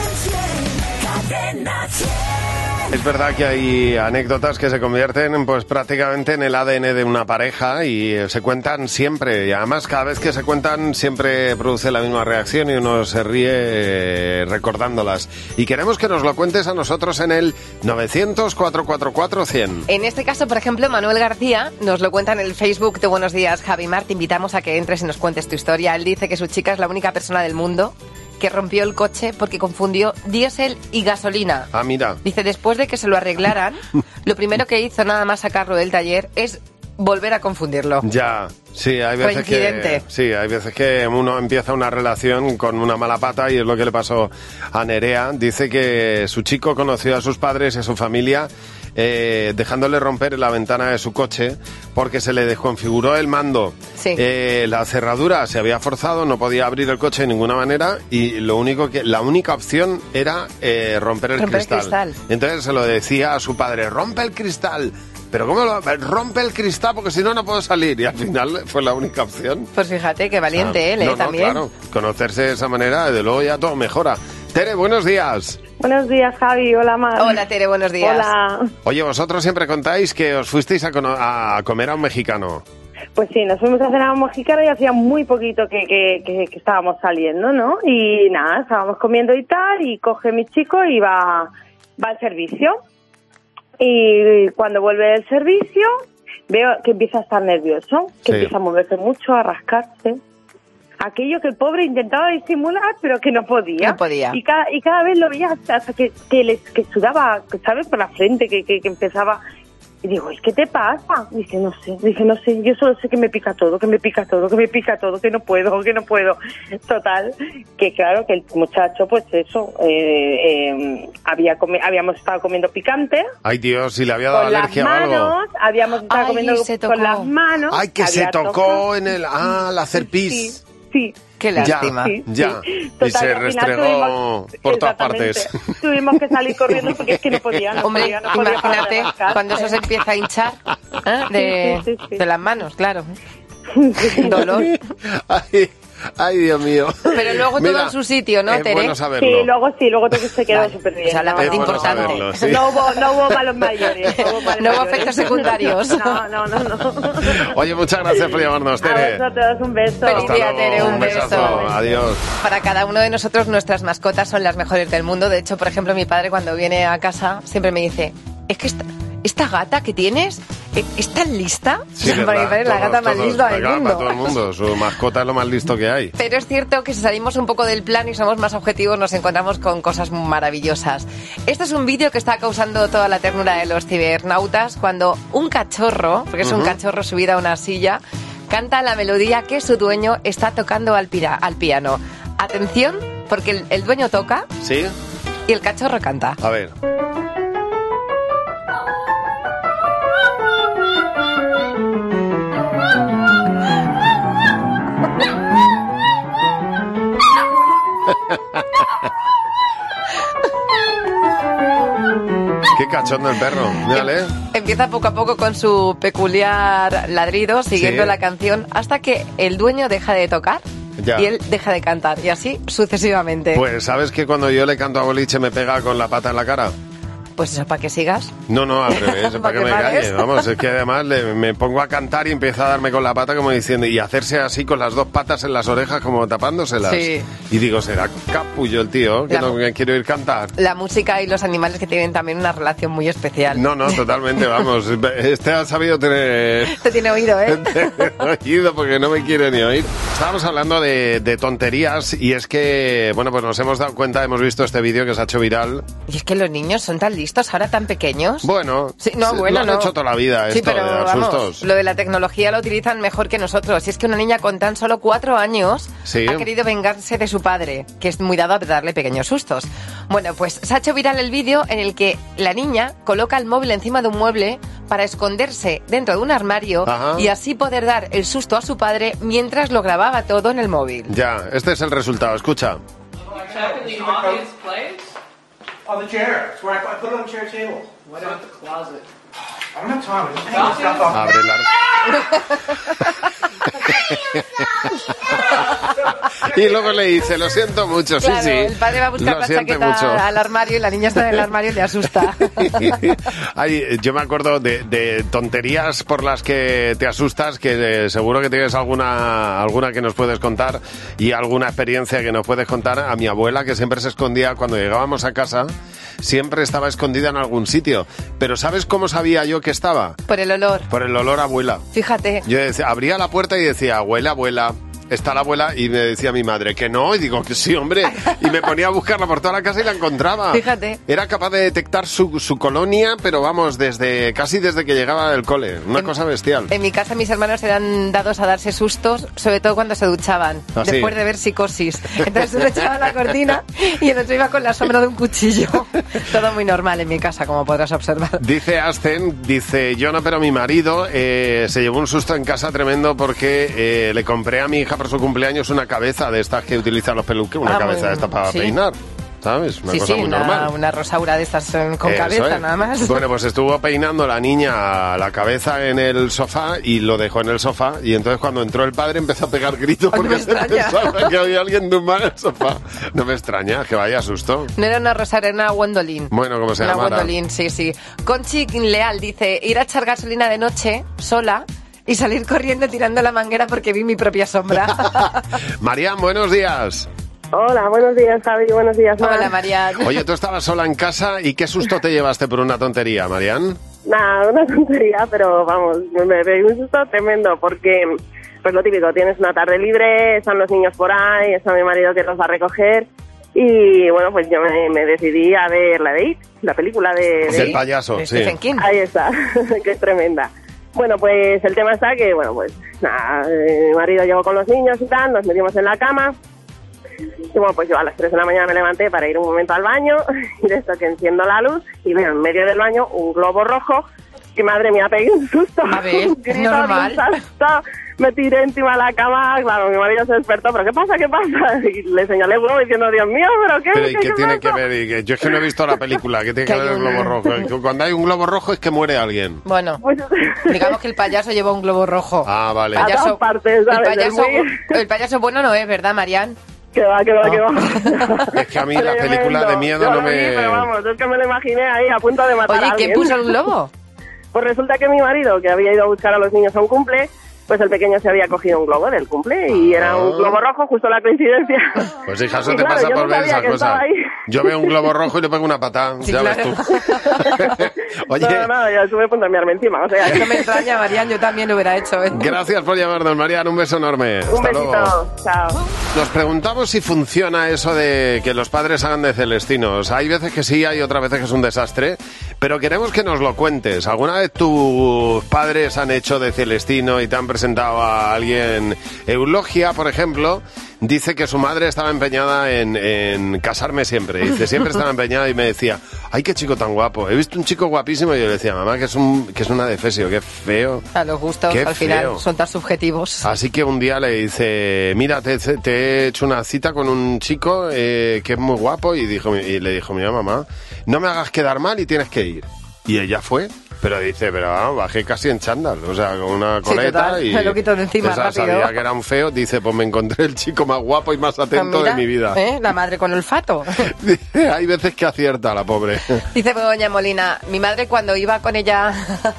Es verdad que hay anécdotas que se convierten pues prácticamente en el A D N de una pareja y eh, se cuentan siempre. Y además cada vez que se cuentan siempre produce la misma reacción y uno se ríe eh, recordándolas. Y queremos que nos lo cuentes a nosotros en el novecientos, cuatrocientos cuarenta y cuatro, cien. En este caso, por ejemplo, Manuel García nos lo cuenta en el Facebook de Buenos Días, Javi Mar. Te invitamos a que entres y nos cuentes tu historia. Él dice que su chica es la única persona del mundo que rompió el coche porque confundió diésel y gasolina. Ah, mira. Dice, después de que se lo arreglaran, lo primero que hizo nada más sacarlo del taller es volver a confundirlo. Ya, sí, hay veces que Coincidente. sí, hay veces que uno empieza una relación con una mala pata y es lo que le pasó a Nerea. Dice que su chico conoció a sus padres y a su familia eh, dejándole romper la ventana de su coche porque se le desconfiguró el mando. Sí. Eh, la cerradura se había forzado, no podía abrir el coche de ninguna manera y lo único que la única opción era eh, romper el Romper el cristal. cristal. Entonces se lo decía a su padre, rompe el cristal. Pero ¿cómo lo rompe el cristal? Porque si no, no puedo salir. Y al final fue la única opción. Pues fíjate, qué valiente Ah, él, ¿eh? no, no, También. claro. Conocerse de esa manera, desde luego ya todo mejora. Tere, buenos días. Buenos días, Javi. Hola, Mar. Hola, Tere, buenos días. Hola. Oye, vosotros siempre contáis que os fuisteis a, cono- a comer a un mexicano. Pues sí, nos fuimos a cenar a un mexicano y hacía muy poquito que, que, que, que estábamos saliendo, ¿no? Y nada, estábamos comiendo y tal, y coge mi chico y va, va al servicio. Y cuando vuelve del servicio, veo que empieza a estar nervioso, que Sí. empieza a moverse mucho, a rascarse. Aquello que el pobre intentaba disimular, pero que no podía. No podía. Y cada, y cada vez lo veía hasta, hasta que, que, le, que sudaba, ¿sabes? Por la frente, que, que, que empezaba... Y digo, ¿y qué te pasa? Dice, no sé, dice, no sé, yo solo sé que me pica todo, que me pica todo, que me pica todo, que no puedo, que no puedo. Total, que claro, que el muchacho, pues eso, eh, eh, había comi- habíamos estado comiendo picante, Ay, Dios, si le había dado con las alergia o algo. manos, habíamos estado Ay, comiendo se tocó. con las manos. Ay, que se había tocó tocado. en el... Ah, al hacer pis. Sí, Qué lástima. sí, Ya, sí. y Total, se que al final restregó tuvimos- por todas exactamente, partes. Tuvimos que salir corriendo porque es que no podía, no Hombre, podía, no podía parar de imagínate, rascarse. cuando eso se empieza a hinchar. ¿Eh? De, Sí, sí, sí, sí. de las manos, claro. Dolor. Ay, ay, Dios mío. Pero luego Mira, todo en su sitio, ¿no, es Tere? bueno saberlo. Sí, luego sí, luego todo se quedó Vale. súper bien. O sea, la no, parte no, importante. saberlo, sí. no hubo, no hubo malos mayores. No hubo, malos No hubo mayores. efectos secundarios. No, no, no, no. Oye, muchas gracias por llamarnos, A Tere. vosotros un beso. Feliz Hasta día, luego, Tere, un un besazo. beso. Adiós. Para cada uno de nosotros nuestras mascotas son las mejores del mundo. De hecho, por ejemplo, mi padre cuando viene a casa siempre me dice, es que esta, esta gata que tienes eh, es tan lista. Sí, O sea, para mi verdad, padre es la todos, gata más todos, lista del claro, mundo. para todo el mundo. Su mascota es lo más listo que hay. Pero es cierto que si salimos un poco del plan y somos más objetivos nos encontramos con cosas maravillosas. Este es un vídeo que está causando toda la ternura de los cibernautas cuando un cachorro, porque es un Ujú. cachorro subido a una silla, canta la melodía que su dueño está tocando al, pira- al piano. Atención, porque el, el dueño toca ¿Sí? y el cachorro canta. A ver. Qué cachondo el perro, mírale. Empieza poco a poco con su peculiar ladrido, siguiendo Sí. la canción, hasta que el dueño deja de tocar Ya. y él deja de cantar, y así sucesivamente. Pues, ¿sabes que cuando yo le canto a Boliche me pega con la pata en la cara? Pues eso, para que sigas. No, no, al revés, para ¿Para que qué me pares? calle. Vamos, es que además le- me pongo a cantar y empieza a darme con la pata como diciendo, y hacerse así con las dos patas en las orejas como tapándoselas. Sí. Y digo, será capullo el tío, que La- no que quiero ir cantar. La música y los animales que tienen también una relación muy especial. No, no, totalmente, vamos. Este ha sabido tener Te tiene oído, ¿eh? oído porque no me quiere ni oír. Estábamos hablando de, de tonterías y es que, bueno, pues nos hemos dado cuenta, hemos visto este vídeo que se ha hecho viral. Y es que los niños son tan listos, ahora tan pequeños. Bueno, Sí, no, se- bueno, lo han no. hecho toda la vida Sí, esto pero de dar vamos, sustos. lo de la tecnología lo utilizan mejor que nosotros. Y es que una niña con tan solo cuatro años Sí. ha querido vengarse de su padre, que es muy dado a darle pequeños sustos. Bueno, pues se ha hecho viral el vídeo en el que la niña coloca el móvil encima de un mueble para esconderse dentro de un armario Ajá. y así poder dar el susto a su padre mientras lo grababa todo en el móvil. Ya, este es el resultado, escucha. On the chair. It's where I, I put it on the chair table. Why not the closet? I don't have time. I'm just taking stuff off. Abre el ar- Y luego le dice, lo siento mucho, Claro, sí, sí. el padre va a buscar Lo la siente chaqueta mucho. al armario y la niña está en el armario y le asusta. Ay, yo me acuerdo de, de tonterías por las que te asustas, que eh, seguro que tienes alguna, alguna que nos puedes contar y alguna experiencia que nos puedes contar. A mi abuela, que siempre se escondía cuando llegábamos a casa, siempre estaba escondida en algún sitio. Pero ¿sabes cómo sabía yo que estaba? Por el olor. Por el olor a abuela. Fíjate. Yo decía, abría la puerta y decía, abuela, abuela, está la abuela, y me decía mi madre que no, y digo que sí, hombre, y me ponía a buscarla por toda la casa y la encontraba. Fíjate. Era capaz de detectar su, su colonia, pero vamos, desde casi desde que llegaba del cole, una cosa bestial. En mi casa mis hermanos eran dados a darse sustos, sobre todo cuando se duchaban, ¿Ah, sí? después de ver Psicosis. Entonces uno echaba la cortina y el otro iba con la sombra de un cuchillo. Todo muy normal en mi casa, como podrás observar. Dice Asten, dice, yo no, pero mi marido eh, se llevó un susto en casa tremendo porque eh, le compré a mi hija por su cumpleaños una cabeza de estas que utilizan los peluqueros, una Ah, cabeza muy- de estas para sí. peinar, ¿sabes? Una sí, cosa sí, muy una, normal. una rosaura de estas eh, con Eso cabeza es. nada más. Bueno, pues estuvo peinando la niña la cabeza en el sofá y lo dejó en el sofá, y entonces cuando entró el padre empezó a pegar gritos Ay, no porque me se extraña. pensaba que había alguien tumbado en el sofá. No me extraña, que vaya susto. No era una rosaura, era una Gwendolyn. Bueno, como se Una llamara. Gwendolyn, sí, sí. Conchi Leal dice, ir a echar gasolina de noche, sola, y salir corriendo tirando la manguera porque vi mi propia sombra. Marian, buenos días. Hola, buenos días, Javi, buenos días, Mar. Hola, Marian. Oye, tú estabas sola en casa y ¿qué susto te llevaste por una tontería, Marian? Nada, una tontería, pero vamos, me pegué un susto tremendo porque, pues lo típico, tienes una tarde libre, están los niños por ahí, está mi marido que los va a recoger y bueno, pues yo me, me decidí a ver la de It, la película de... Del de payaso, de sí. Stephen King. Ahí está, que es tremenda. Bueno, pues el tema está que, bueno, pues nada, eh, mi marido llegó con los niños y tal, nos metimos en la cama. Y bueno, pues yo a las tres de la mañana me levanté para ir un momento al baño y de esto que enciendo la luz y veo en medio del baño un globo rojo y madre mía, pegué un susto. A ver, Un grito de normal. un salto. me tiré encima de la cama, claro, mi marido se despertó, ¿pero qué pasa, qué pasa? Y le señalé el globo diciendo, Dios mío, ¿pero qué? Pero ¿y ¿Qué, qué qué tiene pasa? que ver? Y que- Yo es que no he visto la película, ¿qué tiene que ver el globo rojo? Cuando hay un globo rojo es que muere alguien. Bueno, digamos que el payaso lleva un globo rojo. Ah, vale. A todas partes, ¿sabes? el, payaso, Es muy- el payaso bueno no es, ¿verdad, Marian? Que va, que va, que va. Es que a mí las películas de miedo Yo no lo vi, me... pero vamos, es que me lo imaginé ahí a punto de matar Oye, a ¿quién alguien. puso el globo? Pues resulta que mi marido, que había ido a buscar a los niños a un cumple, pues el pequeño se había cogido un globo del cumple y era un globo rojo, justo la coincidencia. Pues hija, eso Y te claro, pasa yo por no ver sabía esas que estaba cosas. ahí. Yo veo un globo rojo y le pego una patada, Sí, ya claro. ves tú. Oye, No, no, ya estuve a punto de enviarme encima, o sea... No me extraña, Marian, yo también lo hubiera hecho. ¿eh? gracias por llamarnos, Marian, un beso enorme. Un Hasta luego. besito, chao. Nos preguntamos si funciona eso de que los padres hagan de celestinos. Hay veces que sí, hay otras veces que es un desastre, pero queremos que nos lo cuentes. ¿Alguna vez tus padres han hecho de celestino y te han presentado a alguien? Eulogia, por ejemplo, dice que su madre estaba empeñada en, en casarme siempre. Dice, siempre estaba empeñada y me decía, ay, qué chico tan guapo. He visto un chico guapísimo y yo le decía, mamá, que es un que es una defesio, qué feo. A los gustos, Qué al final, feo. son tan subjetivos. Así que un día le dice, mira, te, te he hecho una cita con un chico eh, que es muy guapo y, dijo, y le dijo, mira, mamá, no me hagas quedar mal y tienes que ir. Y ella fue, pero dice, pero vamos, bajé casi en chándal, o sea, con una Sí, coleta total, y... me lo quito de encima o sea, rápido. sabía que era un feo, dice, pues me encontré el chico más guapo y más atento Mira, de mi vida. ¿eh? La madre con olfato. Dice, hay veces que acierta la pobre. Dice doña Molina, mi madre cuando iba con ella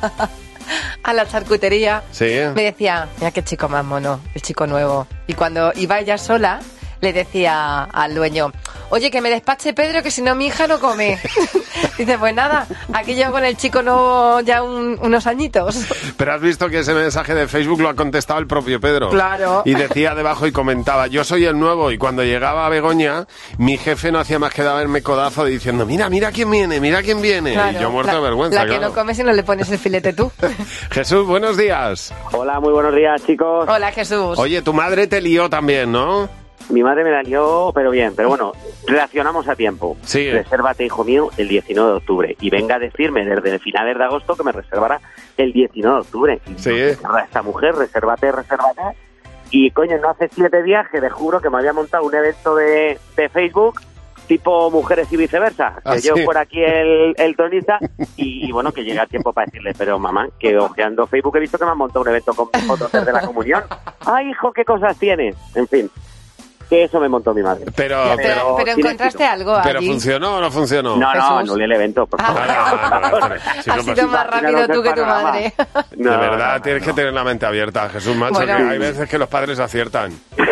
a la charcutería, Sí. me decía, mira qué chico más mono, el chico nuevo. Y cuando iba ella sola, le decía al dueño, oye, que me despache Pedro, que si no mi hija no come. Dice, pues nada, aquí llevo con el chico nuevo ya un- unos añitos. Pero has visto que ese mensaje de Facebook lo ha contestado el propio Pedro. Claro. Y decía debajo y comentaba, yo soy el nuevo, y cuando llegaba a Begoña, mi jefe no hacía más que darme codazo diciendo, mira, mira quién viene, mira quién viene. Claro, y yo muerto la, de vergüenza, La que claro. no come si no le pones el filete tú. Jesús, buenos días. Hola, muy buenos días, chicos. Hola, Jesús. Oye, tu madre te lió también, ¿no? Mi madre me la lió, pero bien. Pero bueno, reaccionamos a tiempo. Sí. Resérvate, hijo mío, el diecinueve de octubre. Y venga a decirme desde finales de agosto que me reservará el diecinueve de octubre. Y Sí. no, esta mujer, resérvate, resérvate. Y coño, no hace siete días que te juro que me había montado un evento de, de Facebook tipo mujeres y viceversa. Que Ah, yo sí. fuera aquí el, el tonista y, y bueno, que llegue a tiempo para decirle, pero mamá, que ojeando Facebook he visto que me han montado un evento con fotos desde la comunión. ¡Ay, hijo, qué cosas tienes! En fin, que eso me montó mi madre. Pero, Pero, pero tiene encontraste éxito. algo ¿Pero allí. funcionó o no funcionó? No, no, Jesús. anulé el evento, por favor. Ah, no, no, no, chico, Has pues, sido más rápido tú que tu panorama. madre. No, de verdad, no, tienes que tener la mente abierta, Jesús, macho, Bueno. que hay veces que los padres aciertan.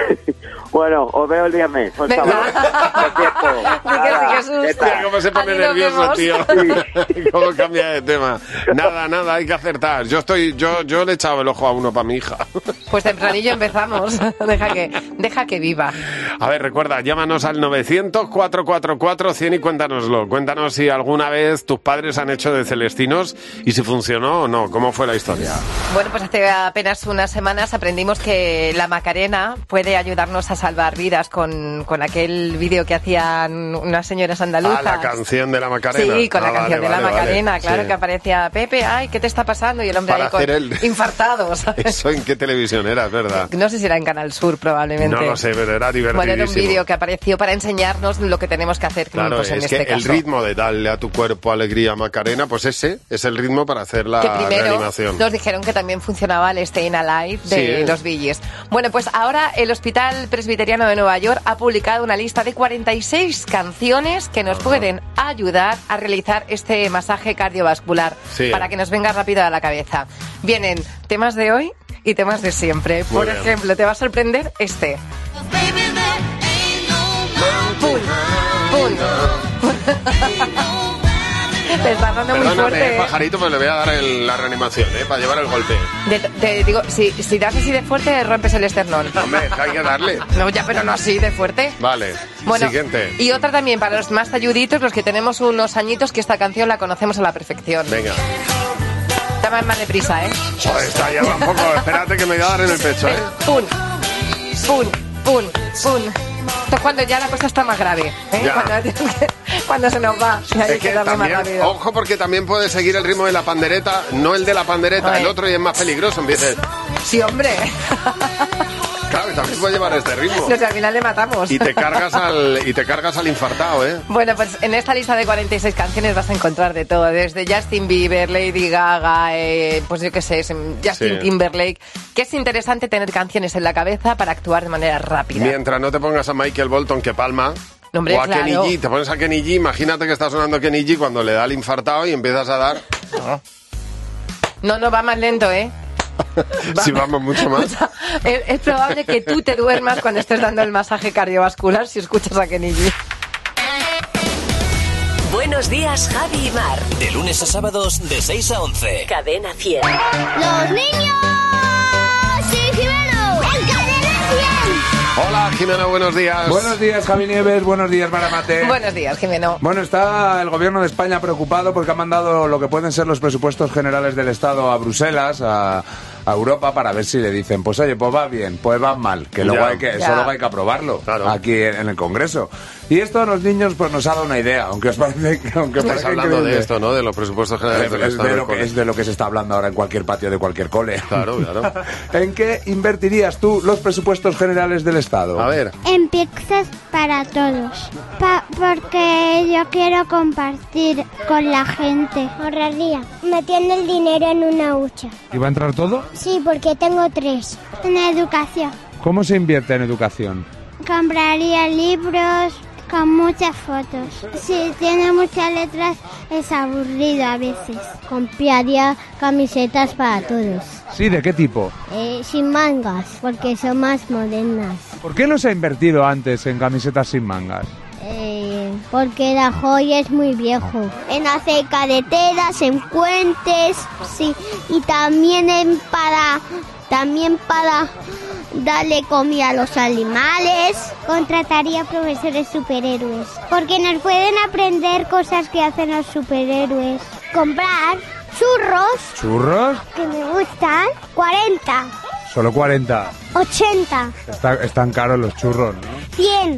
Bueno, os veo el viernes. Por Venga. favor. Por cierto. Di que sí, Jesús. ¿Qué tal? Mira cómo se pone Allí nos nervioso, vemos. tío. Cómo cambia de tema. Nada, nada, hay que acertar. Yo estoy, yo, yo le he echado el ojo a uno para mi hija. Pues tempranillo empezamos. Deja que, deja que viva. A ver, recuerda, llámanos al novecientos, cuatrocientos cuarenta y cuatro, cien y cuéntanoslo. Cuéntanos si alguna vez tus padres han hecho de celestinos y si funcionó o no. ¿Cómo fue la historia? Bueno, pues hace apenas unas semanas aprendimos que la Macarena puede ayudarnos a salvar vidas con, con aquel vídeo que hacían unas señoras andaluzas. Ah, la canción de la Macarena. Sí, con la Ah, canción vale, de la vale, Macarena, vale. claro, Sí. que aparecía Pepe, ay, ¿qué te está pasando? Y el hombre Para ahí con hacer el- infartado, ¿sabes? ¿Eso en qué televisión era, es verdad? No sé si era en Canal Sur, probablemente. No lo sé, pero era divertidísimo. Bueno, era un vídeo que apareció para enseñarnos lo que tenemos que hacer, Claro, pues, en es este que el caso. ritmo de darle a tu cuerpo alegría, Macarena, pues ese es el ritmo para hacer la Que primero reanimación. nos dijeron que también funcionaba el Staying Alive de Sí, ¿eh? los Bee Gees. Bueno, pues ahora el Hospital Presbiteriano de Nueva York ha publicado una lista de cuarenta y seis canciones que nos pueden ayudar a realizar este masaje cardiovascular Sí. para que nos venga rápido a la cabeza. Vienen temas de hoy y temas de siempre. Muy Por bien. ejemplo, te va a sorprender este. ¡Pum! ¡Pum! Te está dando muy Perdóname, fuerte. ¿eh? pajarito, pero le voy a dar el- la reanimación, ¿eh? Para llevar el golpe. De- te digo, si, si das así de fuerte, rompes el esternón. Hombre, hay que darle. No, ya, pero no así de fuerte. Vale, Bueno, siguiente. y otra también para los más talluditos, los que tenemos unos añitos, que esta canción la conocemos a la perfección. Venga. Está más, más deprisa, ¿eh? Joder, está ya va un poco. Espérate que me voy a dar en el pecho, ¿eh? Pum, pum, pum, pum. Esto es cuando ya la cosa está más grave, ¿eh? Ya. Cuando tienes que, Cuando se nos va. Y hay Es que darle más también, rápido. ojo, porque también puede seguir el ritmo de la pandereta, no el de la pandereta, Ay. el otro, y es más peligroso. Empieza, Sí, hombre. claro, y también puede llevar este ritmo. Los al final le matamos. Y te cargas al, y te cargas al infartado, ¿eh? Bueno, pues en esta lista de cuarenta y seis canciones vas a encontrar de todo, desde Justin Bieber, Lady Gaga, eh, pues yo qué sé, Justin Sí. Timberlake, que es interesante tener canciones en la cabeza para actuar de manera rápida. Mientras no te pongas a Michael Bolton que palma. Hombre, o a claro. Kenny G, te pones a Kenny G, imagínate que está sonando Kenny G cuando le da el infartado y empiezas a dar... No, no, va más lento, ¿eh? Si vamos mucho más. Es, es probable que tú te duermas cuando estés dando el masaje cardiovascular si escuchas a Kenny G. Buenos días, Javi y Mar. De lunes a sábados de seis a once. Cadena cien. ¡Los niños! ¡Sí, Jimeno! ¡En Cadena cien! Hola, Jimeno, buenos días. Buenos días, Javi Nieves. Buenos días, Maramate. Buenos días, Jimeno. Bueno, está el gobierno de España preocupado porque ha mandado lo que pueden ser los presupuestos generales del Estado a Bruselas, a, a Europa, para ver si le dicen, pues oye, pues va bien, pues va mal, que luego Ya. hay que, Ya. eso luego hay que aprobarlo aquí en, en el Congreso. Y esto a los niños pues nos ha dado una idea, aunque os parece que aunque Estás parezca hablando increíble. de esto, ¿no? De los presupuestos generales del Es Estado. de, lo que, es de lo que se está hablando ahora en cualquier patio de cualquier cole. Claro, claro. ¿En qué invertirías tú los presupuestos generales del Estado? A ver. En pizzas para todos. Pa- porque yo quiero compartir con la gente. Ahorraría. Metiendo el dinero en una hucha. ¿Y va a entrar todo? Sí, porque tengo tres. En educación. ¿Cómo se invierte en educación? Compraría libros con muchas fotos. Si tiene muchas letras es aburrido a veces. Compraría camisetas para todos. Sí, ¿de qué tipo? Eh, sin mangas, porque son más modernas. ¿Por qué no se ha invertido antes en camisetas sin mangas? Eh, porque la joya es muy viejo. En hacer carreteras, en puentes, sí. Y también en para, también para darle comida a los animales. Contrataría profesores superhéroes. Porque nos pueden aprender cosas que hacen los superhéroes. Comprar churros, ¿Churros? que me gustan, cuarenta, Solo cuarenta. ochenta, Está- están caros los churros, ¿no? cien.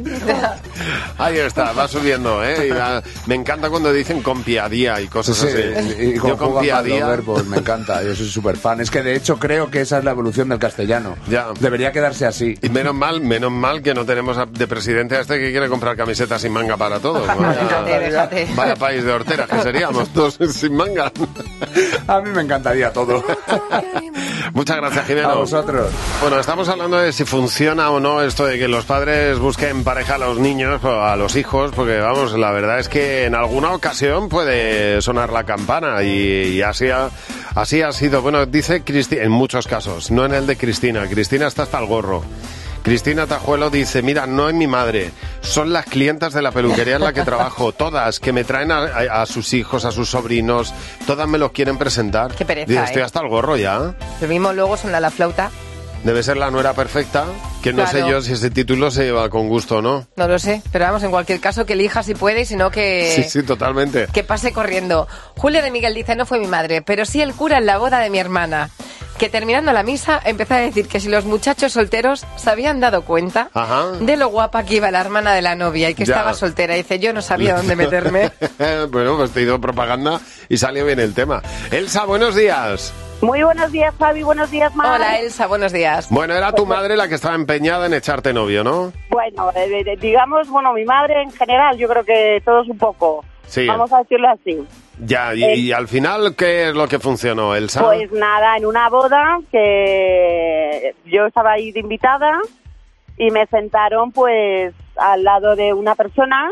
Ahí está, va subiendo, ¿eh? Y va- me encanta cuando dicen compiadía y cosas Sí, así. y, y Yo conjugan mal compiadía. los verbos, me encanta, yo soy súper fan. Es que de hecho creo que esa es la evolución del castellano. Ya. Debería quedarse así. Y menos mal, menos mal que no tenemos a- de presidente a este que quiere comprar camisetas sin manga para todos. Vaya, Déjate, déjate. vaya país de horteras que seríamos todos sin manga. A mí me encantaría todo. Muchas gracias, Jimeno. A vosotros. Bueno, estamos hablando de si funciona o no esto de que los padres busquen pareja a los niños, o a los hijos, porque vamos, la verdad es que en alguna ocasión puede sonar la campana y, y así, ha, así ha sido. Bueno, dice Cristina, en muchos casos, no en el de Cristina. Cristina está hasta el gorro. Cristina Tajuelo dice, mira, no es mi madre, son las clientas de la peluquería en la que trabajo, todas, que me traen a, a- a sus hijos, a sus sobrinos, todas me los quieren presentar. Qué pereza, Dice, estoy ¿eh? hasta el gorro ya. Lo mismo luego suena la flauta. Debe ser la nuera perfecta, que no Claro. sé yo si ese título se lleva con gusto o no. No lo sé, pero vamos, en cualquier caso que elija si puede y si no que... Sí, sí, totalmente. Que pase corriendo. Julia de Miguel dice, no fue mi madre, pero sí el cura en la boda de mi hermana, que terminando la misa empezó a decir que si los muchachos solteros se habían dado cuenta Ajá. de lo guapa que iba la hermana de la novia y que Ya. estaba soltera. Dice, yo no sabía dónde meterme. Bueno, pues te hizo propaganda y salió bien el tema. Elsa, buenos días. Muy buenos días, Javi. Buenos días, Mar. Hola, Elsa, buenos días. Bueno, era tu madre la que estaba empeñada en echarte novio, ¿no? Bueno, eh, eh, digamos, bueno, mi madre en general, yo creo que todos un poco. Sí. Vamos a decirlo así. Ya, y, Eh, y al final, ¿qué es lo que funcionó, Elsa? Pues nada, en una boda que yo estaba ahí de invitada y me sentaron pues al lado de una persona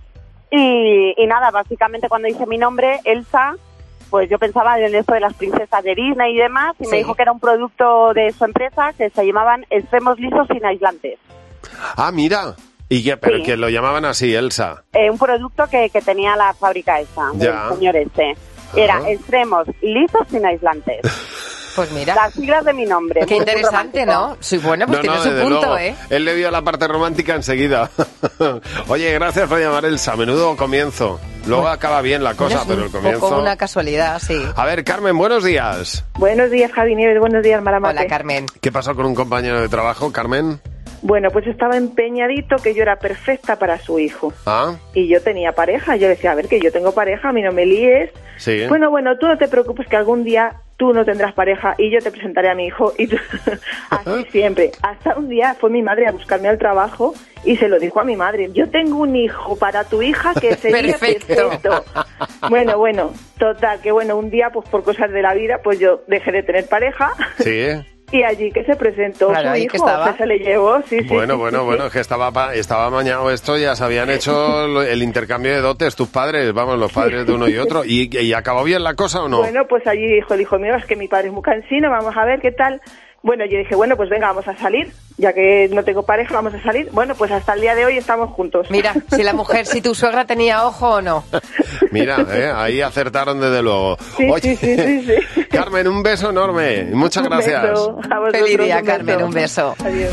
y, y nada, básicamente cuando dice mi nombre, Elsa, pues yo pensaba en esto de las princesas de Disney y demás y Sí. me dijo que era un producto de su empresa que se llamaban extremos lisos sin aislantes. Ah, mira. ¿Y qué? Pero Sí. que lo llamaban así, Elsa. Eh, un producto que, que tenía la fábrica esa, Ya. del señor este. Era Ajá. extremos lisos sin aislantes. Pues mira. Las siglas de mi nombre. Qué muy interesante, romántico. ¿no? Sí, bueno, pues No, tiene no, su desde punto, luego. ¿eh? Él le vio la parte romántica enseguida. Oye, gracias por llamar, Elsa. Menudo comienzo. Luego acaba bien la cosa, pero el Un comienzo... poco una casualidad, sí. A ver, Carmen, buenos días. Buenos días, Javi Nieves. Buenos días, Maramate. Hola, Carmen. ¿Qué pasó con un compañero de trabajo, Carmen? Bueno, pues estaba empeñadito que yo era perfecta para su hijo. Ah, Y yo tenía pareja. Yo decía, a ver, que yo tengo pareja, a mí no me líes. sí. Bueno, bueno, tú no te preocupes que algún día tú no tendrás pareja y yo te presentaré a mi hijo. Y tú... Así siempre. Hasta un día fue mi madre a buscarme al trabajo y se lo dijo a mi madre. Yo tengo un hijo para tu hija que sería Perfecto. perfecto. Bueno, bueno, total, que bueno, un día, pues por cosas de la vida, pues yo dejé de tener pareja. Sí. Y allí que se presentó Claro, su ahí hijo, que estaba. o sea, se le llevó, sí, sí. Bueno, sí, bueno, sí, bueno, sí. es que estaba pa- estaba mañado esto, ya se habían hecho lo- el intercambio de dotes, tus padres, vamos, los padres de uno y otro. ¿Y, y acabó bien la cosa o no? Bueno, pues allí dijo el hijo mío, es que mi padre es muy cansino, vamos a ver qué tal. Bueno, yo dije, bueno, pues venga, vamos a salir, ya que no tengo pareja, vamos a salir. Bueno, pues hasta el día de hoy estamos juntos. Mira, si la mujer, si tu suegra tenía ojo o no. Mira, eh, ahí acertaron desde luego. Sí, Oye, sí, sí, sí, sí. Carmen, un beso enorme. Muchas Un gracias. beso a vosotros, Feliz día, un Carmen, un beso. Adiós.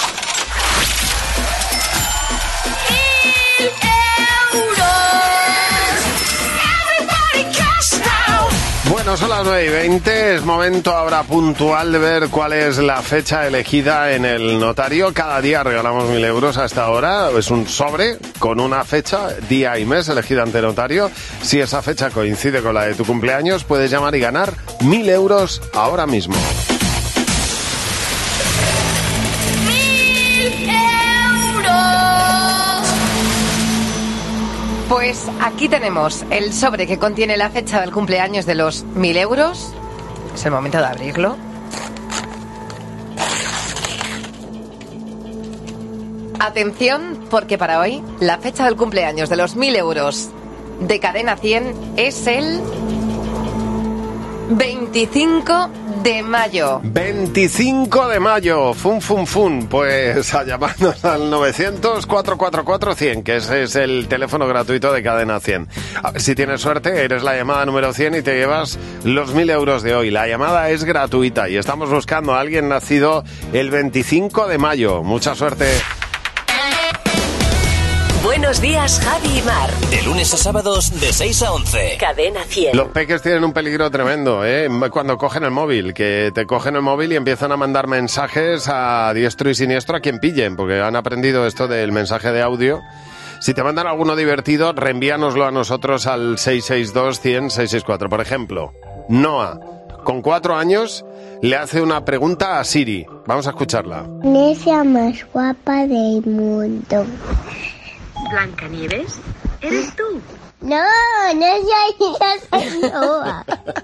Bueno, son las nueve y veinte, es momento ahora puntual de ver cuál es la fecha elegida en el notario. Cada día regalamos mil euros a esta hora, es un sobre con una fecha, día y mes elegida ante el notario. Si esa fecha coincide con la de tu cumpleaños, puedes llamar y ganar mil euros ahora mismo. Pues aquí tenemos el sobre que contiene la fecha del cumpleaños de los mil euros. Es el momento de abrirlo. Atención, porque para hoy la fecha del cumpleaños de los mil euros de Cadena cien es el veinticinco de mayo. veinticinco de mayo, fun, fun, fun. Pues a llamarnos al novecientos, cuatrocientos cuarenta y cuatro, cien, que ese es el teléfono gratuito de Cadena cien. A ver si tienes suerte, eres la llamada número cien y te llevas los mil euros de hoy. La llamada es gratuita y estamos buscando a alguien nacido el veinticinco de mayo. Mucha suerte. Buenos días, Javi y Mar. De lunes a sábados de seis a once. Cadena cien. Los peques tienen un peligro tremendo, ¿eh? Cuando cogen el móvil, que te cogen el móvil y empiezan a mandar mensajes a diestro y siniestro a quien pillen, porque han aprendido esto del mensaje de audio. Si te mandan alguno divertido, reenvíanoslo a nosotros al seis seis dos, cien, seiscientos sesenta y cuatro. Por ejemplo, Noah, con cuatro años, le hace una pregunta a Siri. Vamos a escucharla. Necia más guapa del mundo. Blancanieves, ¿eres tú? No, no soy, no soy Noah.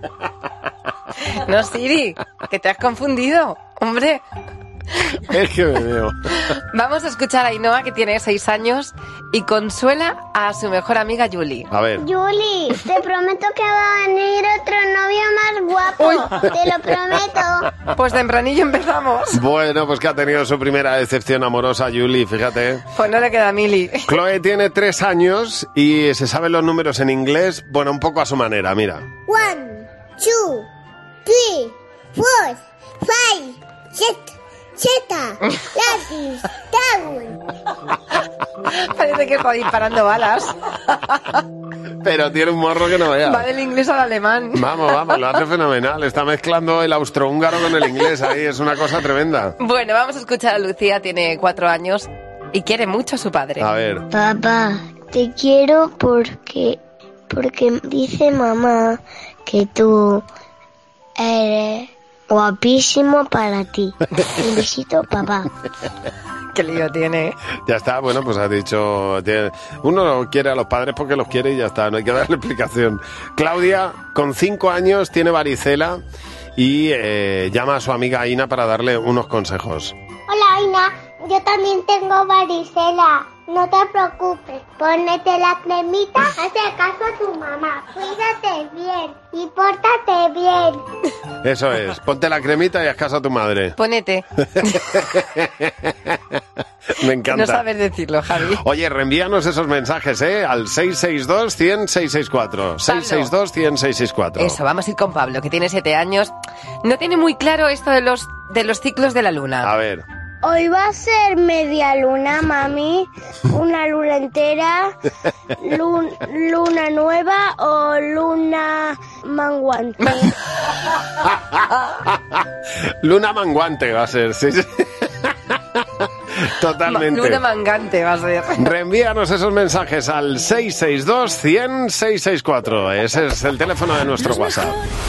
No, Siri, que te has confundido, hombre. Es que me veo. Vamos a escuchar a Ainhoa, que tiene seis años, y consuela a su mejor amiga Julie. A ver. Julie, te prometo que va a venir otro novio más guapo. Te lo prometo. Pues tempranillo empezamos. Bueno, pues que ha tenido su primera decepción amorosa, Julie, fíjate. Pues no le queda a Mili. Chloe tiene tres años y se saben los números en inglés, bueno, un poco a su manera, mira. One, two, three, four, five, six, Zeta, Latis, Town. Parece que está disparando balas. Pero tiene un morro que no vea. Va del inglés al alemán. Vamos, vamos, lo hace fenomenal. Está mezclando el austrohúngaro con el inglés ahí, es una cosa tremenda. Bueno, vamos a escuchar a Lucía, tiene cuatro años y quiere mucho a su padre. A ver. Papá, te quiero porque, porque dice mamá que tú eres guapísimo para ti. Un besito, papá. Qué lío tiene. Ya está, bueno, pues ha dicho... Tiene, uno quiere a los padres porque los quiere y ya está, no hay que darle explicación. Claudia, con cinco años, tiene varicela y eh, llama a su amiga Aina para darle unos consejos. Hola, Aina. Yo también tengo varicela. No te preocupes. Pónete la cremita. Hazle caso a tu mamá. Cuídate bien y pórtate bien. Eso es, ponte la cremita y haz caso a tu madre. Ponete. Me encanta. No sabes decirlo, Javi. Oye, reenvíanos esos mensajes, ¿eh? Al seis seis dos, cien, seiscientos sesenta y cuatro. seis seis dos, cien, seiscientos sesenta y cuatro. Eso, vamos a ir con Pablo, que tiene siete años. No tiene muy claro esto de los, de los ciclos de la luna. A ver. Hoy va a ser media luna, mami. Una luna entera. Lun, luna nueva o luna manguante. Luna manguante va a ser, sí, sí. Totalmente. Luna mangante va a ser. Reenvíanos esos mensajes al seis seis dos, cien, seiscientos sesenta y cuatro. Ese es el teléfono de nuestro WhatsApp.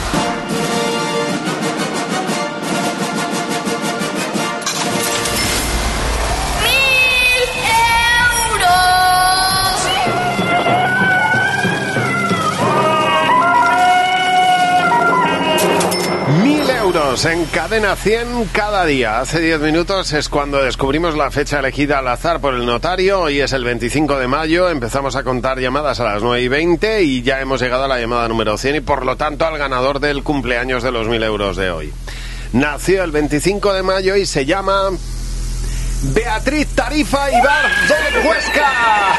En Cadena cien cada día. Hace diez minutos es cuando descubrimos la fecha elegida al azar por el notario. Hoy es el veinticinco de mayo. Empezamos a contar llamadas a las nueve y veinte y ya hemos llegado a la llamada número cien y por lo tanto al ganador del cumpleaños de los mil euros de hoy. Nació el veinticinco de mayo y se llama Beatriz Tarifa Ibar de Huesca.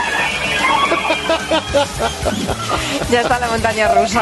Ya está la montaña rusa.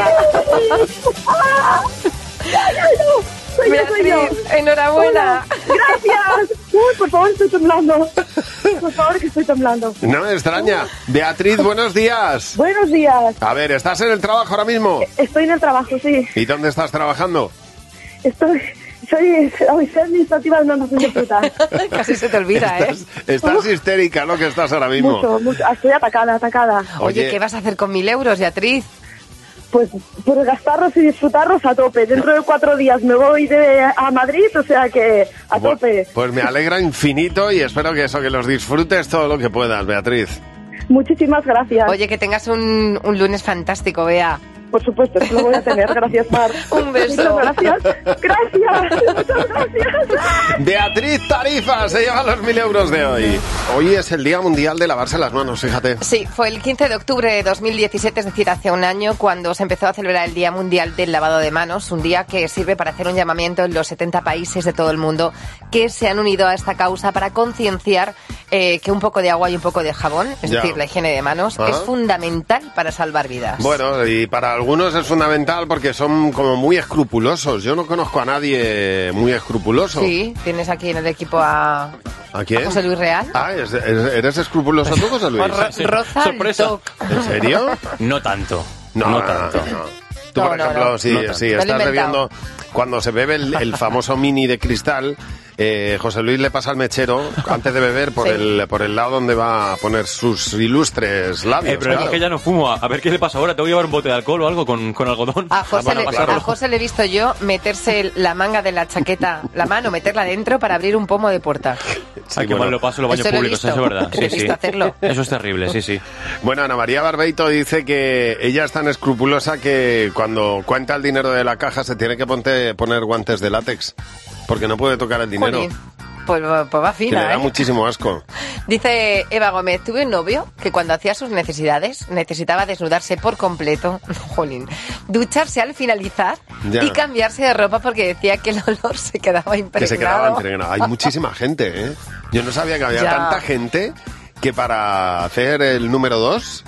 Soy yo, soy yo. Enhorabuena. Hola, gracias. Uy, por favor, estoy temblando. Por favor, que estoy temblando. No me extraña. Beatriz, buenos días. Buenos días. A ver, ¿estás en el trabajo ahora mismo? Estoy en el trabajo, sí. ¿Y dónde estás trabajando? Estoy... Soy, soy administrativa de una nación de fruta. Casi se te olvida, ¿eh? Estás, estás histérica, ¿no? Que estás ahora mismo. Mucho, mucho. Estoy atacada, atacada. Oye, Oye, ¿qué vas a hacer con mil euros, Beatriz? Pues, pues gastarlos y disfrutarlos a tope. Dentro de cuatro días me voy de, a Madrid, o sea que a Bu- tope. Pues me alegra infinito y espero que eso, que los disfrutes todo lo que puedas, Beatriz. Muchísimas gracias. Oye, que tengas un, un lunes fantástico, Bea. Por supuesto, eso lo voy a tener. Gracias, Mar. Un beso. Muchas gracias. Gracias. Muchas gracias. Beatriz Tarifa se lleva los mil euros de hoy. Hoy es el Día Mundial de Lavarse las Manos, fíjate. Sí, fue el quince de octubre de dos mil diecisiete, es decir, hace un año, cuando se empezó a celebrar el Día Mundial del Lavado de Manos, un día que sirve para hacer un llamamiento en los setenta países de todo el mundo que se han unido a esta causa para concienciar eh, que un poco de agua y un poco de jabón, es Ya. decir, la higiene de manos, Ajá. es fundamental para salvar vidas. Bueno, y para algunos es fundamental porque son como muy escrupulosos. Yo no conozco a nadie muy escrupuloso. Sí, tienes aquí en el equipo a, ¿A quién? a José Luis Real. Ah, ¿es- es- ¿eres escrupuloso tú, José Luis? Ro- Sí. Roza el Sorpresa. toc. ¿En serio? No tanto. No, No no, tanto. no, no. Tú, No, por no, ejemplo, no. si, No tanto. si Me lo he estás inventado. bebiendo, cuando se bebe el, el famoso mini de cristal, eh, José Luis le pasa al mechero antes de beber por, Sí. el, por el lado donde va a poner sus ilustres labios. El problema claro. es que ya no fumo. A a ver qué le pasa ahora. Tengo que llevar un bote de alcohol o algo con, con algodón. A José, Para le, pasarlo. a José le he visto yo meterse la manga de la chaqueta, la mano, meterla dentro para abrir un pomo de puerta. Sí, Ay, qué bueno. mal lo paso en los baños Eso lo he públicos, visto. eso es verdad. Lo he Sí, visto sí. hacerlo. Eso es terrible, sí, sí. Bueno, Ana María Barbeito dice que ella es tan escrupulosa que cuando cuenta el dinero de la caja se tiene que ponte- poner guantes de látex porque no puede tocar el dinero. Jolín, pues, pues va Que le fina, da ¿eh? muchísimo asco. Dice Eva Gómez, tuve un novio que cuando hacía sus necesidades necesitaba desnudarse por completo, jolín, ducharse al finalizar Ya. y cambiarse de ropa porque decía que el olor se quedaba impregnado. Que se quedaba impregnado. Hay muchísima gente, ¿eh? Yo no sabía que había Ya. tanta gente que para hacer el número dos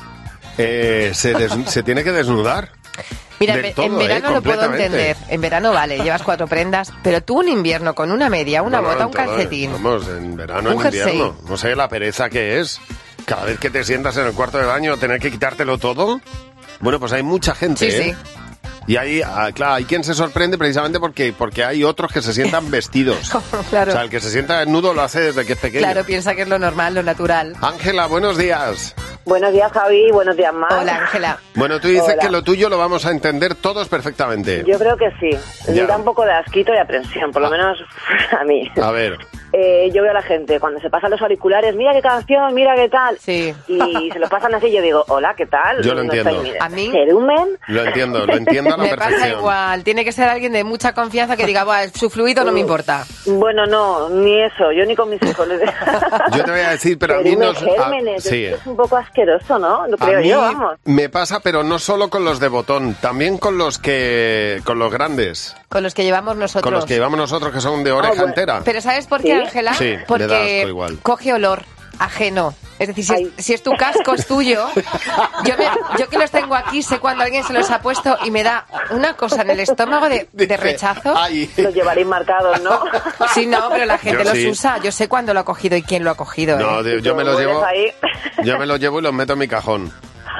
eh, se, des- se tiene que desnudar. Mira, en, Del ve- todo, en ¿eh? verano lo puedo Completamente. entender. En verano vale, llevas cuatro prendas, pero tú un invierno con una media, una No, no, bota, en un todo, calcetín. eh. Vamos, en verano, Un en jersey. invierno. No sé la pereza que es. Cada vez que te sientas en el cuarto de baño, tener que quitártelo todo. Bueno, pues hay mucha gente, Sí, ¿eh? sí. Y hay, ah, claro, hay quien se sorprende precisamente porque, porque hay otros que se sientan vestidos. Claro. O sea, el que se sienta desnudo lo hace desde que es pequeño. Claro, piensa que es lo normal, lo natural. Ángela, buenos días. Buenos días, Javi. Buenos días, Mar. Hola, Ángela. Bueno, tú dices Hola. que lo tuyo lo vamos a entender todos perfectamente. Yo creo que sí. Ya. Me da un poco de asquito y aprensión, por lo menos a mí. A ver. Eh, yo veo a la gente cuando se pasan los auriculares, mira qué canción, mira qué tal. Sí. Y se los pasan así, yo digo, hola, ¿qué tal? Yo lo No entiendo. estáis, mira, A mí- ¿Cerumen? Lo entiendo, lo entiendo a la Me pasa perfección. igual, tiene que ser alguien de mucha confianza que diga, "Buah, su fluido no me importa". Bueno, no, ni eso, yo ni con mis hijos. les- Yo te voy a decir, pero a mí Cerumen, no... a- gérmenes, sí. esto es un poco asqueroso, ¿no? Lo A creo mí yo, vamos. me pasa, pero no solo con los de botón, también con los que... con los grandes. Con los que llevamos nosotros. Con los que llevamos nosotros que son de oreja bueno. entera. Pero ¿sabes por qué, ¿Sí? Ángela? Sí, le da Porque asco igual. coge olor ajeno. Es decir, si Ay. es, si es tu casco, es tuyo. Yo, me- yo que los tengo aquí, sé cuando alguien se los ha puesto y me da una cosa en el estómago de, de Dice, rechazo. "Ay". Los llevaréis marcados, ¿no? Sí, no, pero la gente Yo los sí. usa. Yo sé cuándo lo ha cogido y quién lo ha cogido. ¿eh? No, de- yo me los Hueles llevo... ahí. Yo me los llevo y los meto en mi cajón.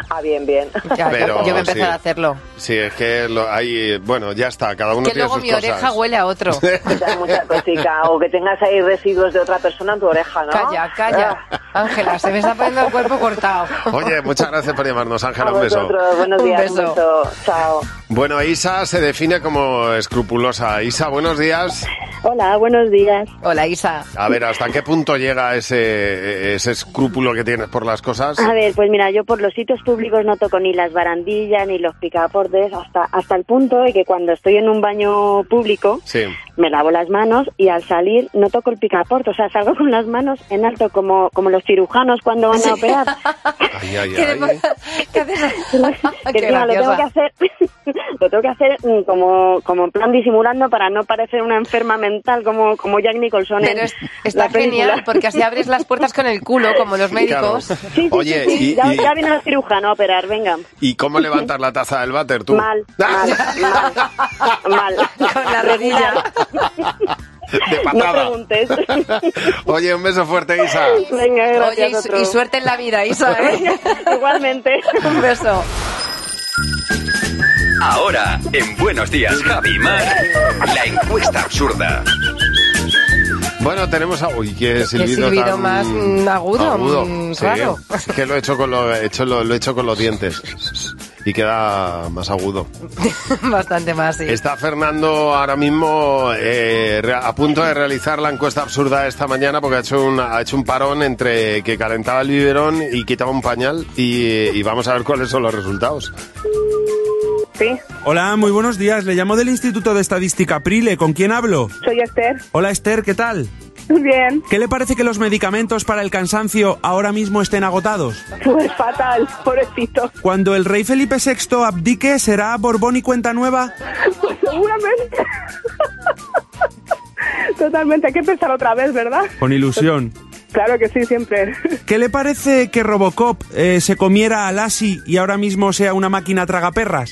Ah, bien, bien. Ya, Pero, yo voy a empezar sí. a hacerlo. Sí, es que lo, hay... Bueno, ya está, cada uno Que tiene luego sus mi cosas. oreja huele a otro. Ya, mucha cosica. O que tengas ahí residuos de otra persona en tu oreja, ¿no? Calla, calla. Ángela, se me está poniendo el cuerpo cortado. Oye, muchas gracias por llamarnos, Ángela, A un beso. vosotros, buenos días, Un un beso. beso. Chao. Bueno, Isa se define como escrupulosa. Isa, buenos días. Hola, buenos días. Hola, Isa. A ver, ¿hasta qué punto llega ese, ese escrúpulo que tienes por las cosas? A ver, pues mira, yo por los sitios públicos no toco ni las barandillas ni los picaportes hasta hasta el punto de que cuando estoy en un baño público Sí. me lavo las manos y al salir no toco el picaporte, o sea, salgo con las manos en alto como como los cirujanos cuando van a operar. Ay, ay, ¿Qué, ay. le- ¿Qué haces? Que Qué encima lo tengo que graciosa. hacer lo tengo que hacer mm, como como en plan disimulando para no parecer una enferma mental como como Jack Nicholson en Pero es- está la película. genial porque así abres las puertas con el culo, como los médicos. Claro. Sí, sí, Oye, sí, sí. y- ya, y- ya viene el cirujano a operar, venga. ¿Y cómo levantas la taza del váter tú? Mal, mal, mal, mal. Con la rodilla. De No patada. preguntes. Oye, un beso fuerte, Isa. Venga, gracias. Oye, y, su- otro. y suerte en la vida, Isa, ¿eh? Igualmente. Un beso. Ahora, en Buenos Días, Javi y Mar, la encuesta absurda. Bueno, tenemos a... Uy, qué silbido, silbido tan más, mm, agudo, mm, sí. raro. Es que lo he hecho con, lo, he hecho, lo, lo he hecho con los dientes y queda más agudo. Bastante más, sí. Está Fernando ahora mismo eh, re- a punto de realizar la encuesta absurda esta mañana porque ha hecho un, ha hecho un parón entre que calentaba el biberón y quitaba un pañal y, y vamos a ver cuáles son los resultados. Sí, Hola, muy buenos días. Le llamo del Instituto de Estadística Prile. ¿Con quién hablo? soy Esther. Hola, Esther, ¿qué tal? Bien, ¿Qué le parece que los medicamentos para el cansancio ahora mismo estén agotados? pues fatal, pobrecito. Cuando el rey Felipe sexto abdique, ¿será Borbón y cuenta nueva? Pues seguramente. Totalmente, hay que pensar otra vez, ¿verdad? Con ilusión. Claro que sí, siempre. ¿Qué le parece que Robocop eh, se comiera a Lassie y ahora mismo sea una máquina tragaperras?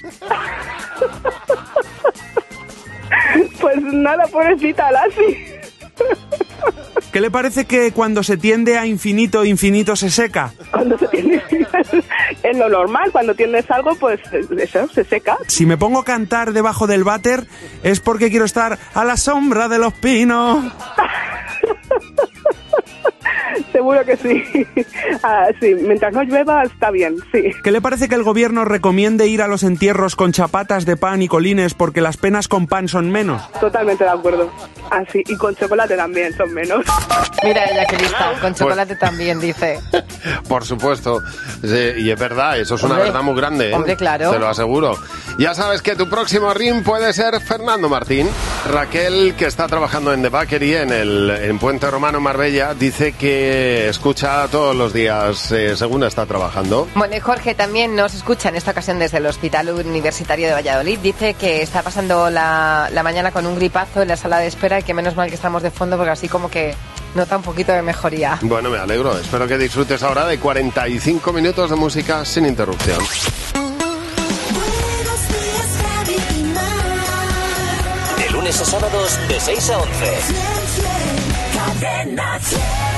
Pues nada, pobrecita, Lassie. ¿Qué le parece que cuando se tiende a infinito, infinito se seca? Cuando se tiene... Es lo normal, cuando tienes algo, pues eso, se seca. Si me pongo a cantar debajo del váter es porque quiero estar a la sombra de los pinos. Seguro que sí. Ah, sí, mientras no llueva está bien, sí. ¿Qué le parece que el gobierno recomiende ir a los entierros con chapatas de pan y colines porque las penas con pan son menos? Totalmente de acuerdo. Así, y con chocolate también son menos. Mira ella que lista, con chocolate también, dice. Por supuesto. Sí, y es verdad, eso es una Hombre, verdad muy grande. ¿eh? hombre, claro. Te lo aseguro. Ya sabes que tu próximo ring puede ser Fernando Martín. Raquel, que está trabajando en The Bakery, en, el, en Puente Romano, Marbella, dice que escucha todos los días eh, según está trabajando. Bueno, y Jorge también nos escucha en esta ocasión desde el Hospital Universitario de Valladolid. Dice que está pasando la, la mañana con un gripazo en la sala de espera y que menos mal que estamos de fondo porque así como que nota un poquito de mejoría. Bueno, me alegro. Espero que disfrutes ahora de cuarenta y cinco minutos de música sin interrupción. De lunes a sábados de seis a once. Cadena cien.